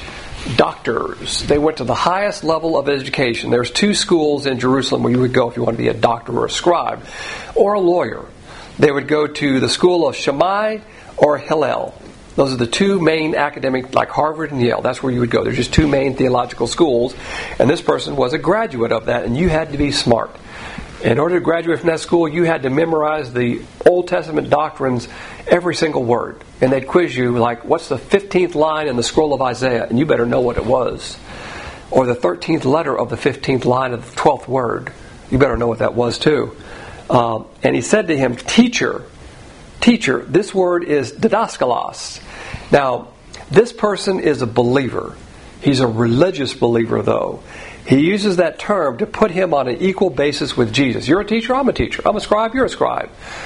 doctors. They went to the highest level of education. There's two schools in Jerusalem where you would go if you want to be a doctor or a scribe or a lawyer. They would go to the school of Shammai or Hillel. Those are the two main academic, like Harvard and Yale. That's where you would go. There's just two main theological schools. And this person was a graduate of that, and you had to be smart. In order to graduate from that school, you had to memorize the Old Testament doctrines, every single word. And they'd quiz you like, what's the fifteenth line in the scroll of Isaiah? And you better know what it was. Or the thirteenth letter of the fifteenth line of the twelfth word. You better know what that was too. Um, and he said to him, Teacher, teacher, this word is didaskalos. Now, this person is a believer. He's a religious believer, though. He uses that term to put him on an equal basis with Jesus. You're a teacher, I'm a teacher. I'm a scribe, you're a scribe.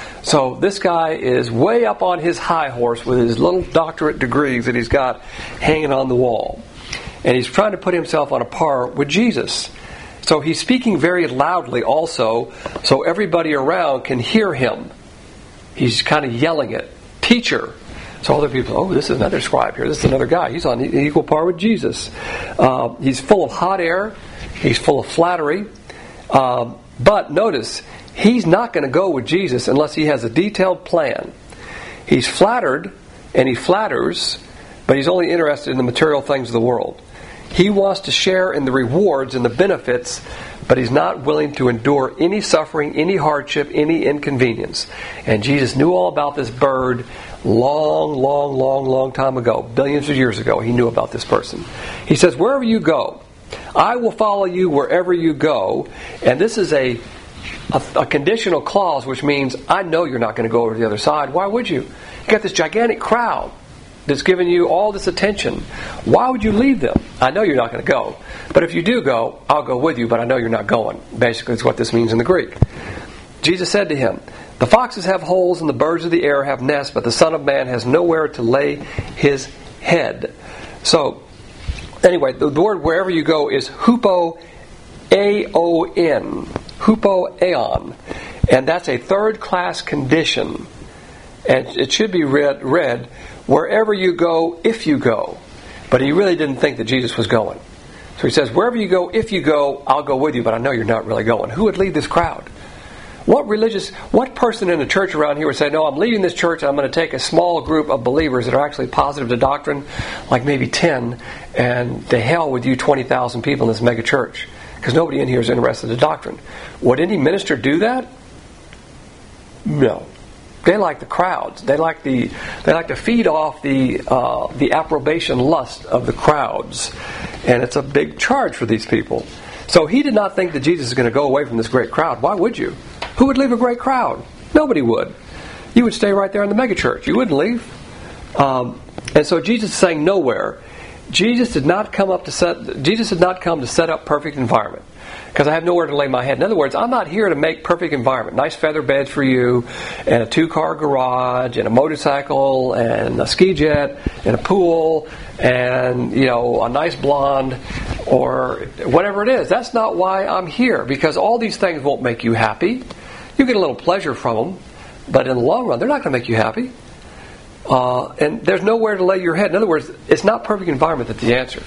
So this guy is way up on his high horse with his little doctorate degrees that he's got hanging on the wall. And he's trying to put himself on a par with Jesus. So he's speaking very loudly also, so everybody around can hear him. He's kind of yelling it, "Teacher." So other people, oh, this is another scribe here. This is another guy. He's on equal par with Jesus. Uh, he's full of hot air. He's full of flattery. Um, but notice, he's not going to go with Jesus unless he has a detailed plan. He's flattered, and he flatters, but he's only interested in the material things of the world. He wants to share in the rewards and the benefits, but he's not willing to endure any suffering, any hardship, any inconvenience. And Jesus knew all about this bird long, long, long, long time ago. Billions of years ago, he knew about this person. He says, wherever you go, I will follow you wherever you go. And this is a, a, a conditional clause, which means I know you're not going to go over to the other side. Why would you? You got this gigantic crowd that's giving you all this attention. Why would you leave them? I know you're not going to go. But if you do go, I'll go with you, but I know you're not going. Basically, that's what this means in the Greek. Jesus said to him, the foxes have holes and the birds of the air have nests, but the Son of Man has nowhere to lay his head. So, anyway, the, the word wherever you go is hupo aon. Hupo aon. And that's a third-class condition. And it should be read, read, wherever you go, if you go. But he really didn't think that Jesus was going. So he says, wherever you go, if you go, I'll go with you, but I know you're not really going. Who would lead this crowd? What religious, what person in the church around here would say, no, I'm leaving this church and I'm going to take a small group of believers that are actually positive to doctrine, like maybe ten, and to hell with you twenty thousand people in this mega church, because nobody in here is interested in doctrine. Would any minister do that? No. They like the crowds. They like the they like to feed off the uh, the approbation lust of the crowds, and it's a big charge for these people. So he did not think that Jesus is going to go away from this great crowd. Why would you? Who would leave a great crowd? Nobody would. You would stay right there in the megachurch. You wouldn't leave. Um, and so Jesus is saying nowhere. Jesus did not come up to set. Jesus did not come to set up perfect environment, because I have nowhere to lay my head. In other words, I'm not here to make perfect environment. Nice feather beds for you, and a two-car garage, and a motorcycle, and a ski jet, and a pool, and, you know, a nice blonde, or whatever it is. That's not why I'm here, because all these things won't make you happy. You get a little pleasure from them, but in the long run, they're not going to make you happy. Uh, and there's nowhere to lay your head. In other words, it's not perfect environment that's the answer.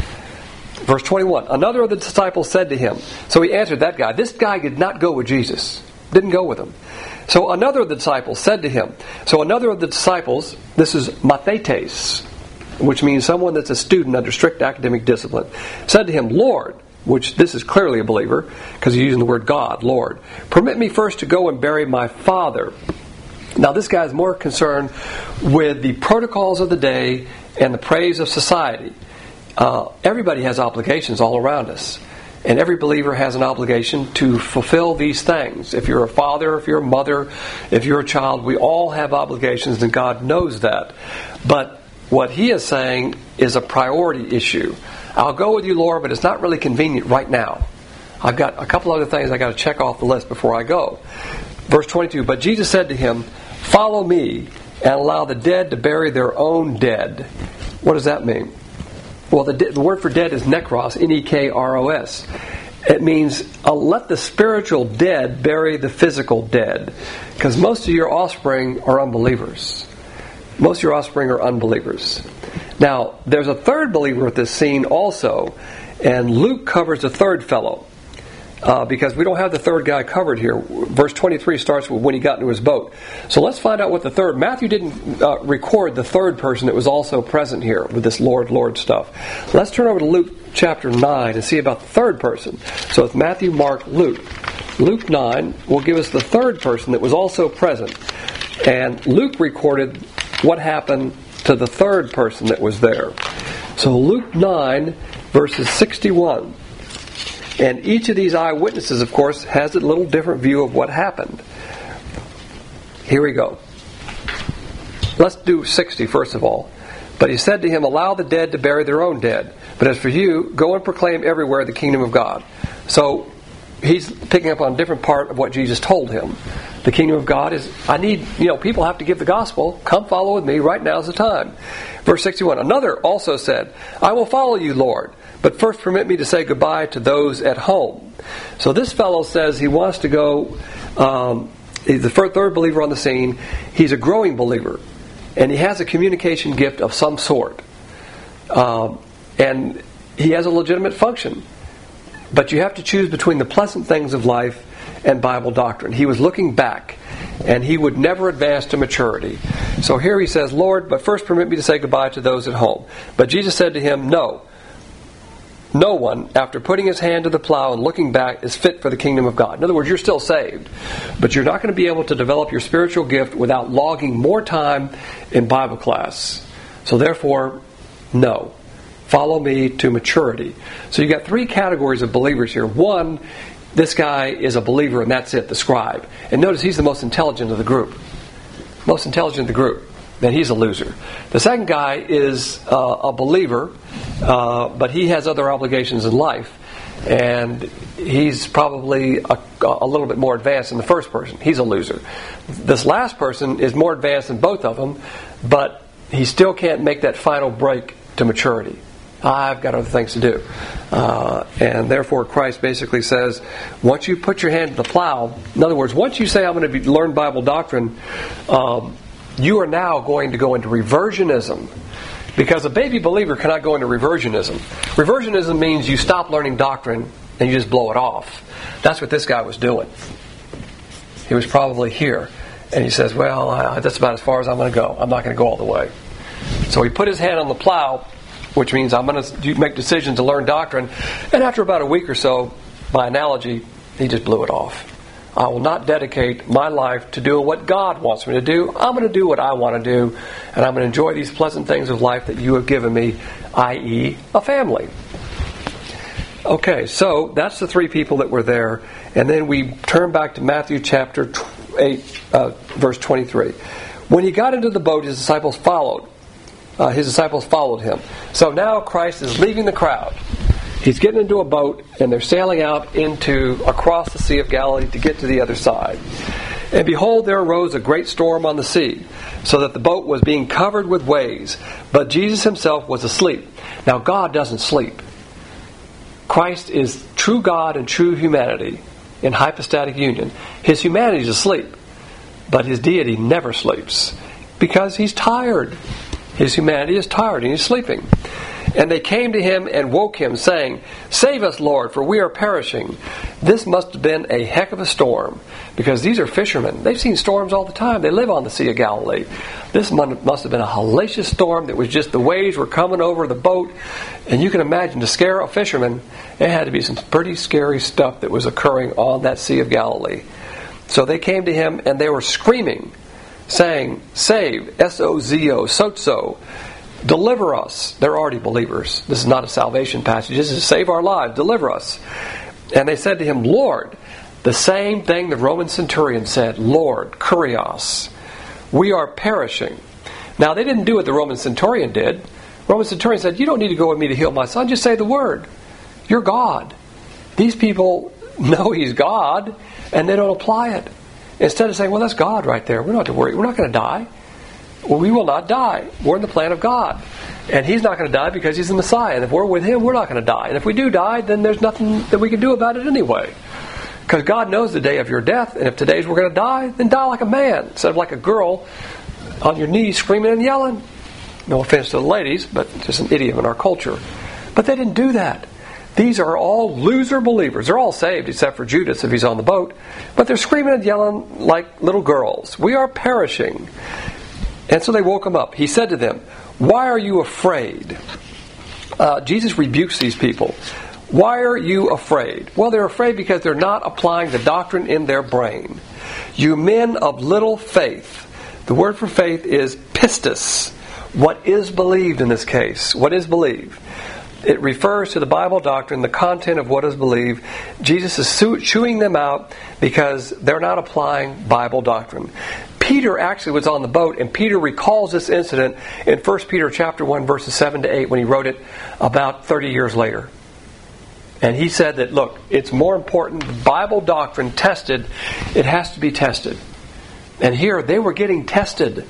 Verse twenty-one, another of the disciples said to him, so he answered that guy. This guy did not go with Jesus. Didn't go with him. So another of the disciples said to him, so another of the disciples, this is mathetes, which means someone that's a student under strict academic discipline, said to him, Lord, which this is clearly a believer, because he's using the word God, Lord, permit me first to go and bury my father. Now this guy is more concerned with the protocols of the day and the praise of society. Uh, everybody has obligations all around us. And every believer has an obligation to fulfill these things. If you're a father, if you're a mother, if you're a child, we all have obligations, and God knows that. But what he is saying is a priority issue. I'll go with you, Lord, but it's not really convenient right now. I've got a couple other things I've got to check off the list before I go. Verse twenty-two, but Jesus said to him, follow me and allow the dead to bury their own dead. What does that mean? Well, the, the word for dead is nekros, N E K R O S. It means uh, let the spiritual dead bury the physical dead. Because most of your offspring are unbelievers. Most of your offspring are unbelievers. Now, there's a third believer at this scene also, and Luke covers the third fellow. Uh, because we don't have the third guy covered here. Verse twenty-three starts with when he got into his boat. So let's find out what the third... Matthew didn't uh, record the third person that was also present here with this Lord, Lord stuff. Let's turn over to Luke chapter nine and see about the third person. So it's Matthew, Mark, Luke. Luke nine will give us the third person that was also present. And Luke recorded what happened to the third person that was there. So Luke nine, verses sixty-one. And each of these eyewitnesses, of course, has a little different view of what happened. Here we go. Let's do sixty first of all. But he said to him, allow the dead to bury their own dead. But as for you, go and proclaim everywhere the kingdom of God. So he's picking up on a different part of what Jesus told him. The kingdom of God is, I need, you know, people have to give the gospel. Come follow with me. Right now's the time. Verse sixty-one, another also said, I will follow you, Lord, But first permit me to say goodbye to those at home. So this fellow says he wants to go, um, he's the third believer on the scene. He's a growing believer. And he has a communication gift of some sort. Um, and he has a legitimate function. But you have to choose between the pleasant things of life and Bible doctrine. He was looking back, and he would never advance to maturity. So here he says, Lord, but first permit me to say goodbye to those at home. But Jesus said to him, No. No one, after putting his hand to the plow and looking back, is fit for the kingdom of God. In other words, you're still saved, but you're not going to be able to develop your spiritual gift without logging more time in Bible class. So therefore, no. Follow me to maturity. So you've got three categories of believers here. One, this guy is a believer, and that's it, the scribe. And notice he's the most intelligent of the group. Most intelligent of the group. Then he's a loser. The second guy is uh, a believer, uh, but he has other obligations in life. And he's probably a, a little bit more advanced than the first person. He's a loser. This last person is more advanced than both of them, but he still can't make that final break to maturity. I've got other things to do. Uh, and therefore Christ basically says, once you put your hand to the plow, in other words, once you say I'm going to be, learn Bible doctrine, um, you are now going to go into reversionism. Because a baby believer cannot go into reversionism. Reversionism means you stop learning doctrine and you just blow it off. That's what this guy was doing. He was probably here. And he says, well, uh, that's about as far as I'm going to go. I'm not going to go all the way. So he put his hand on the plow, which means I'm going to make decisions to learn doctrine. And after about a week or so, by analogy, he just blew it off. I will not dedicate my life to doing what God wants me to do. I'm going to do what I want to do, and I'm going to enjoy these pleasant things of life that you have given me, that is a family. Okay, so that's the three people that were there. And then we turn back to Matthew chapter eight, uh, verse twenty-three. When he got into the boat, his disciples followed. Uh, his disciples followed him. So now Christ is leaving the crowd. He's getting into a boat, and they're sailing out into across the Sea of Galilee to get to the other side. And behold, there arose a great storm on the sea, so that the boat was being covered with waves. But Jesus himself was asleep. Now God doesn't sleep. Christ is true God and true humanity in hypostatic union. His humanity is asleep, but his deity never sleeps because he's tired. His humanity is tired and he's sleeping. And they came to him and woke him, saying, Save us, Lord, for we are perishing. This must have been a heck of a storm, because these are fishermen. They've seen storms all the time. They live on the Sea of Galilee. This must have been a hellacious storm that was just the waves were coming over the boat. And you can imagine, to scare a fisherman, it had to be some pretty scary stuff that was occurring on that Sea of Galilee. So they came to him and they were screaming, saying, Save, S O Z O, sozo. Deliver us. They're already believers. This is not a salvation passage. This is save our lives. Deliver us. And they said to him, Lord, the same thing the Roman centurion said, Lord, kurios, we are perishing. Now, they didn't do what the Roman centurion did. The Roman centurion said, you don't need to go with me to heal my son. Just say the word. You're God. These people know he's God, and they don't apply it. Instead of saying, well, that's God right there. We don't have to worry. We're not going to die. Well, we will not die. We're in the plan of God. And he's not going to die because he's the Messiah. And if we're with him, we're not going to die. And if we do die, then there's nothing that we can do about it anyway. Because God knows the day of your death. And if today's we're going to die, then die like a man. Instead of like a girl on your knees screaming and yelling. No offense to the ladies, but just an idiom in our culture. But they didn't do that. These are all loser believers. They're all saved except for Judas if he's on the boat. But they're screaming and yelling like little girls. We are perishing. And so they woke him up. He said to them, Why are you afraid? Uh, Jesus rebukes these people. Why are you afraid? Well, they're afraid because they're not applying the doctrine in their brain. You men of little faith. The word for faith is pistis. What is believed in this case? What is believed? It refers to the Bible doctrine, the content of what is believed. Jesus is chewing them out because they're not applying Bible doctrine. Peter actually was on the boat, and Peter recalls this incident in First Peter chapter one, verses seven to eight, when he wrote it about thirty years later. And he said that, look, it's more important, the Bible doctrine tested, it has to be tested. And here, they were getting tested.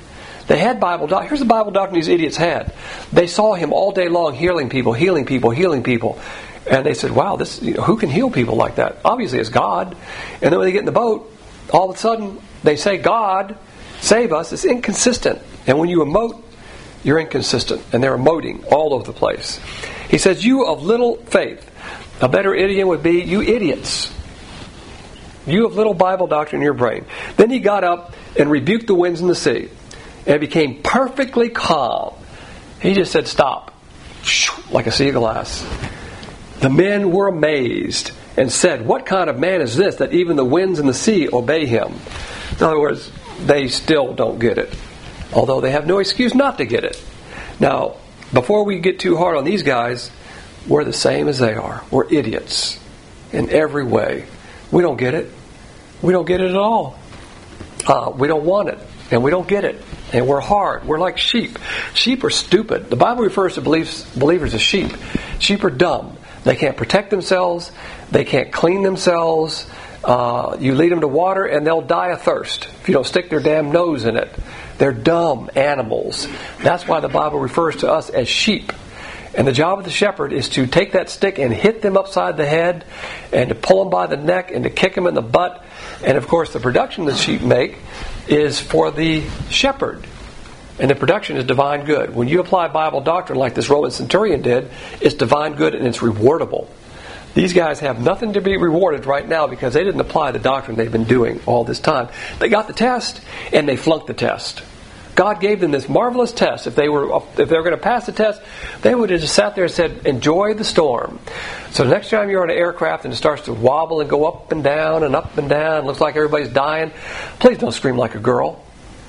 They had Bible doctrine. Here's the Bible doctrine these idiots had. They saw him all day long healing people, healing people, healing people. And they said, wow, this you know, who can heal people like that? Obviously it's God. And then when they get in the boat, all of a sudden they say, God, save us. It's inconsistent. And when you emote, you're inconsistent. And they're emoting all over the place. He says, you of little faith. A better idiom would be, you idiots. You have little Bible doctrine in your brain. Then he got up and rebuked the winds and the sea. And it became perfectly calm. He just said, stop. Like a sea of glass. The men were amazed and said, what kind of man is this that even the winds and the sea obey him? In other words, they still don't get it. Although they have no excuse not to get it. Now, before we get too hard on these guys, we're the same as they are. We're idiots in every way. We don't get it. We don't get it at all. Uh, we don't want it. And we don't get it. And we're hard. We're like sheep. Sheep are stupid. The Bible refers to beliefs, believers as sheep. Sheep are dumb. They can't protect themselves. They can't clean themselves. Uh, you lead them to water and they'll die of thirst if you don't stick their damn nose in it. They're dumb animals. That's why the Bible refers to us as sheep. And the job of the shepherd is to take that stick and hit them upside the head and to pull them by the neck and to kick them in the butt. And of course the production the sheep make is for the shepherd. And the production is divine good. When you apply Bible doctrine like this Roman centurion did, it's divine good and it's rewardable. These guys have nothing to be rewarded right now because they didn't apply the doctrine they've been doing all this time. They got the test and they flunked the test. God gave them this marvelous test. If they were if they were going to pass the test, they would have just sat there and said, enjoy the storm. So the next time you're on an aircraft and it starts to wobble and go up and down and up and down, looks like everybody's dying, please don't scream like a girl.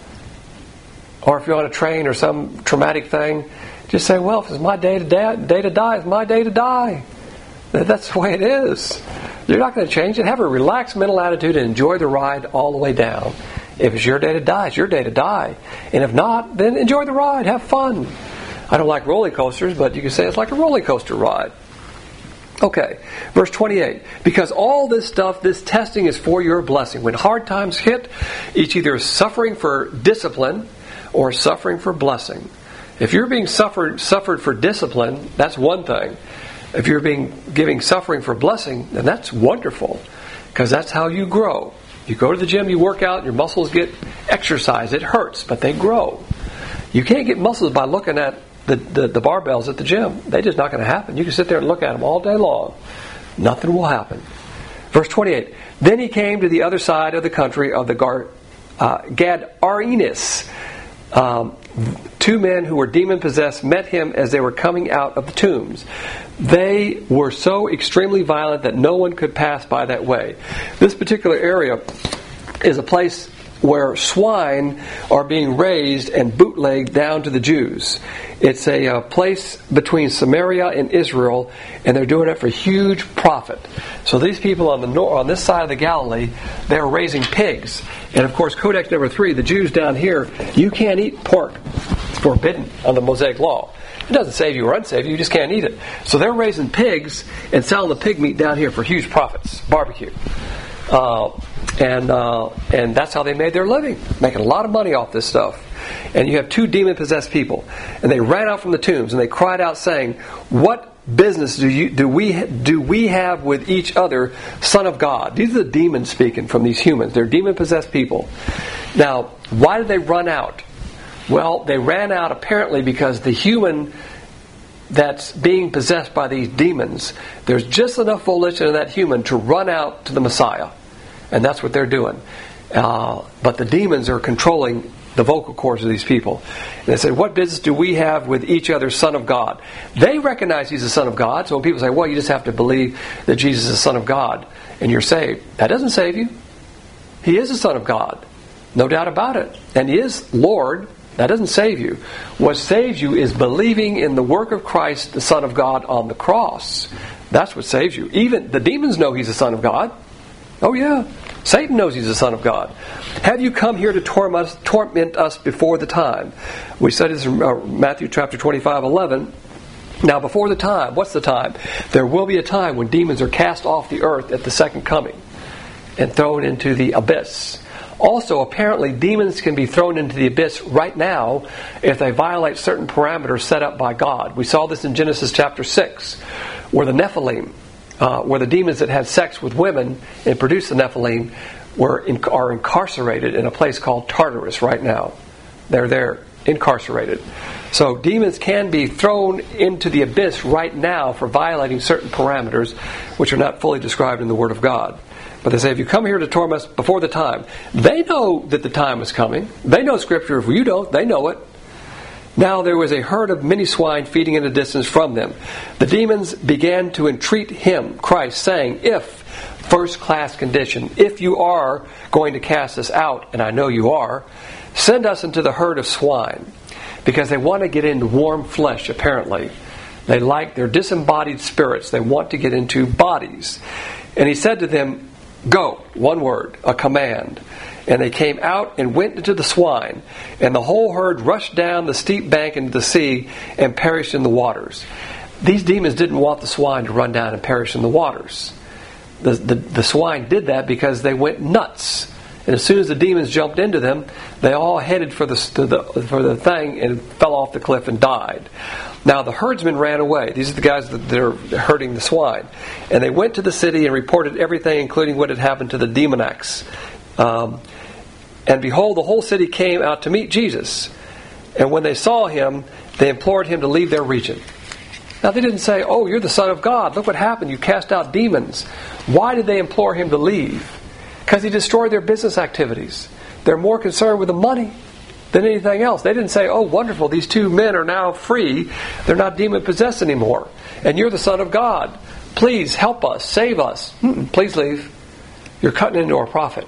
Or if you're on a train or some traumatic thing, just say, well, if it's my day to die, day to die, it's my day to die. That's the way it is. You're not going to change it. Have a relaxed mental attitude and enjoy the ride all the way down. If it's your day to die, it's your day to die. And if not, then enjoy the ride. Have fun. I don't like roller coasters, but you can say it's like a roller coaster ride. Okay, verse twenty-eight. Because all this stuff, this testing is for your blessing. When hard times hit, it's either suffering for discipline or suffering for blessing. If you're being suffered suffered for discipline, that's one thing. If you're being giving suffering for blessing, then that's wonderful, because that's how you grow. You go to the gym, you work out, your muscles get exercise. It hurts, but they grow. You can't get muscles by looking at the, the, the barbells at the gym. They're just not going to happen. You can sit there and look at them all day long. Nothing will happen. Verse twenty-eight. Then he came to the other side of the country of the Gar, uh, Gadarenes. Um, two men who were demon-possessed met him as they were coming out of the tombs. They were so extremely violent that no one could pass by that way. This particular area is a place where swine are being raised and bootlegged down to the Jews. It's a, a place between Samaria and Israel, and they're doing it for huge profit. So these people on the nor- on this side of the Galilee, they're raising pigs. And of course, Codex number three, the Jews down here, you can't eat pork. It's forbidden on the Mosaic Law. It doesn't save you or unsave you, you just can't eat it. So they're raising pigs and selling the pig meat down here for huge profits. Barbecue. Uh, and uh, and that's how they made their living, making a lot of money off this stuff. And you have two demon-possessed people, and they ran out from the tombs and they cried out, saying, "What business do you do we do we have with each other, Son of God?" These are the demons speaking from these humans. They're demon-possessed people. Now, why did they run out? Well, they ran out apparently because the human that's being possessed by these demons, there's just enough volition in that human to run out to the Messiah. And that's what they're doing. Uh, but the demons are controlling the vocal cords of these people. And they said, what business do we have with each other, Son of God? They recognize He's the Son of God. So when people say, well, you just have to believe that Jesus is the Son of God and you're saved. That doesn't save you. He is the Son of God. No doubt about it. And He is Lord. That doesn't save you. What saves you is believing in the work of Christ, the Son of God, on the cross. That's what saves you. Even the demons know He's the Son of God. Oh yeah. Satan knows He's the Son of God. Have you come here to torment us, torment us before the time? We said this in Matthew chapter twenty-five, eleven. Now before the time, what's the time? There will be a time when demons are cast off the earth at the second coming and thrown into the abyss. Also, apparently, demons can be thrown into the abyss right now if they violate certain parameters set up by God. We saw this in Genesis chapter six, where the Nephilim, uh, where the demons that had sex with women and produced the Nephilim were in, are incarcerated in a place called Tartarus right now. They're there, incarcerated. So demons can be thrown into the abyss right now for violating certain parameters which are not fully described in the Word of God. But they say, if you come here to torment us before the time, they know that the time is coming. They know Scripture. If you don't, they know it. Now there was a herd of many swine feeding in a distance from them. The demons began to entreat him, Christ, saying, if, first class condition, if you are going to cast us out, and I know you are, send us into the herd of swine. Because they want to get into warm flesh, apparently. They like their disembodied spirits. They want to get into bodies. And he said to them, go, one word, a command. And they came out and went into the swine. And the whole herd rushed down the steep bank into the sea and perished in the waters. These demons didn't want the swine to run down and perish in the waters. The, the, the swine did that because they went nuts. And as soon as the demons jumped into them, they all headed for the, the for the thing and fell off the cliff and died. Now the herdsmen ran away. These are the guys that they're herding the swine. And they went to the city and reported everything, including what had happened to the demoniacs. Um, and behold, the whole city came out to meet Jesus. And when they saw him, they implored him to leave their region. Now they didn't say, oh, you're the Son of God. Look what happened. You cast out demons. Why did they implore him to leave? Because he destroyed their business activities. They're more concerned with the money than anything else. They didn't say, oh, wonderful, these two men are now free. They're not demon-possessed anymore. And you're the Son of God. Please help us, save us. Mm-mm, please leave. You're cutting into our profit.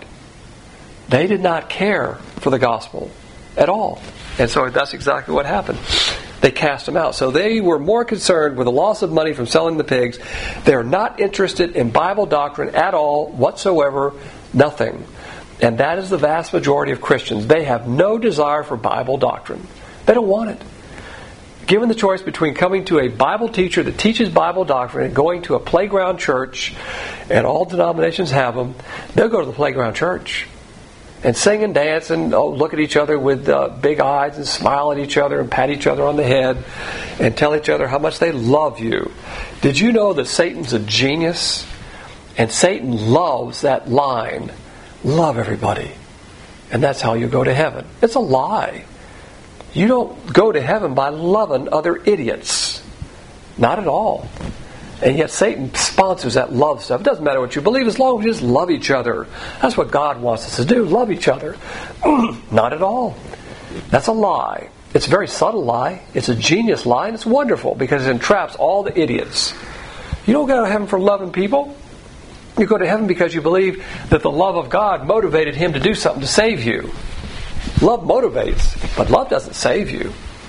They did not care for the gospel at all. And so that's exactly what happened. They cast them out. So they were more concerned with the loss of money from selling the pigs. They're not interested in Bible doctrine at all, whatsoever, nothing. And that is the vast majority of Christians. They have no desire for Bible doctrine. They don't want it. Given the choice between coming to a Bible teacher that teaches Bible doctrine and going to a playground church, and all denominations have them, they'll go to the playground church. And sing and dance and oh, look at each other with uh, big eyes and smile at each other and pat each other on the head and tell each other how much they love you. Did you know that Satan's a genius? And Satan loves that line, love everybody. And that's how you go to heaven. It's a lie. You don't go to heaven by loving other idiots. Not at all. And yet Satan sponsors that love stuff. It doesn't matter what you believe as long as you just love each other. That's what God wants us to do, love each other. Not at all. That's a lie. It's a very subtle lie. It's a genius lie, and it's wonderful because it entraps all the idiots. You don't go to heaven for loving people. You go to heaven because you believe that the love of God motivated him to do something to save you. Love motivates, but love doesn't save you.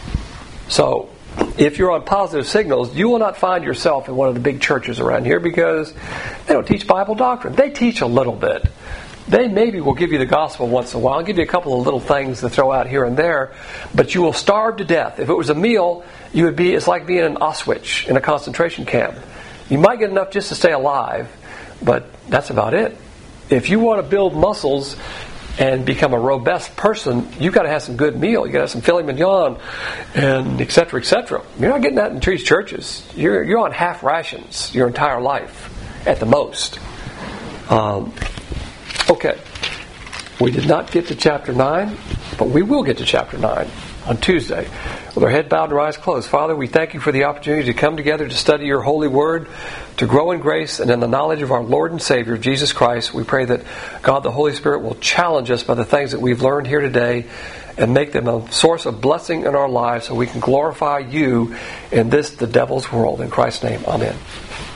So, if you're on positive signals, you will not find yourself in one of the big churches around here because they don't teach Bible doctrine. They teach a little bit. They maybe will give you the gospel once in a while, give you a couple of little things to throw out here and there, but you will starve to death. If it was a meal, you would be, it's like being in Auschwitz in a concentration camp. You might get enough just to stay alive, but that's about it. If you want to build muscles and become a robust person, you've got to have some good meal. You've got to have some filet mignon, and et cetera, et cetera. You're not getting that in these churches. You're you're on half rations your entire life, at the most. Um, okay. We did not get to chapter nine, but we will get to chapter nine on Tuesday. With our head bowed and our eyes closed. Father, we thank you for the opportunity to come together to study your holy word, to grow in grace and in the knowledge of our Lord and Savior, Jesus Christ. We pray that God the Holy Spirit will challenge us by the things that we've learned here today and make them a source of blessing in our lives so we can glorify you in this, the devil's world. In Christ's name, amen.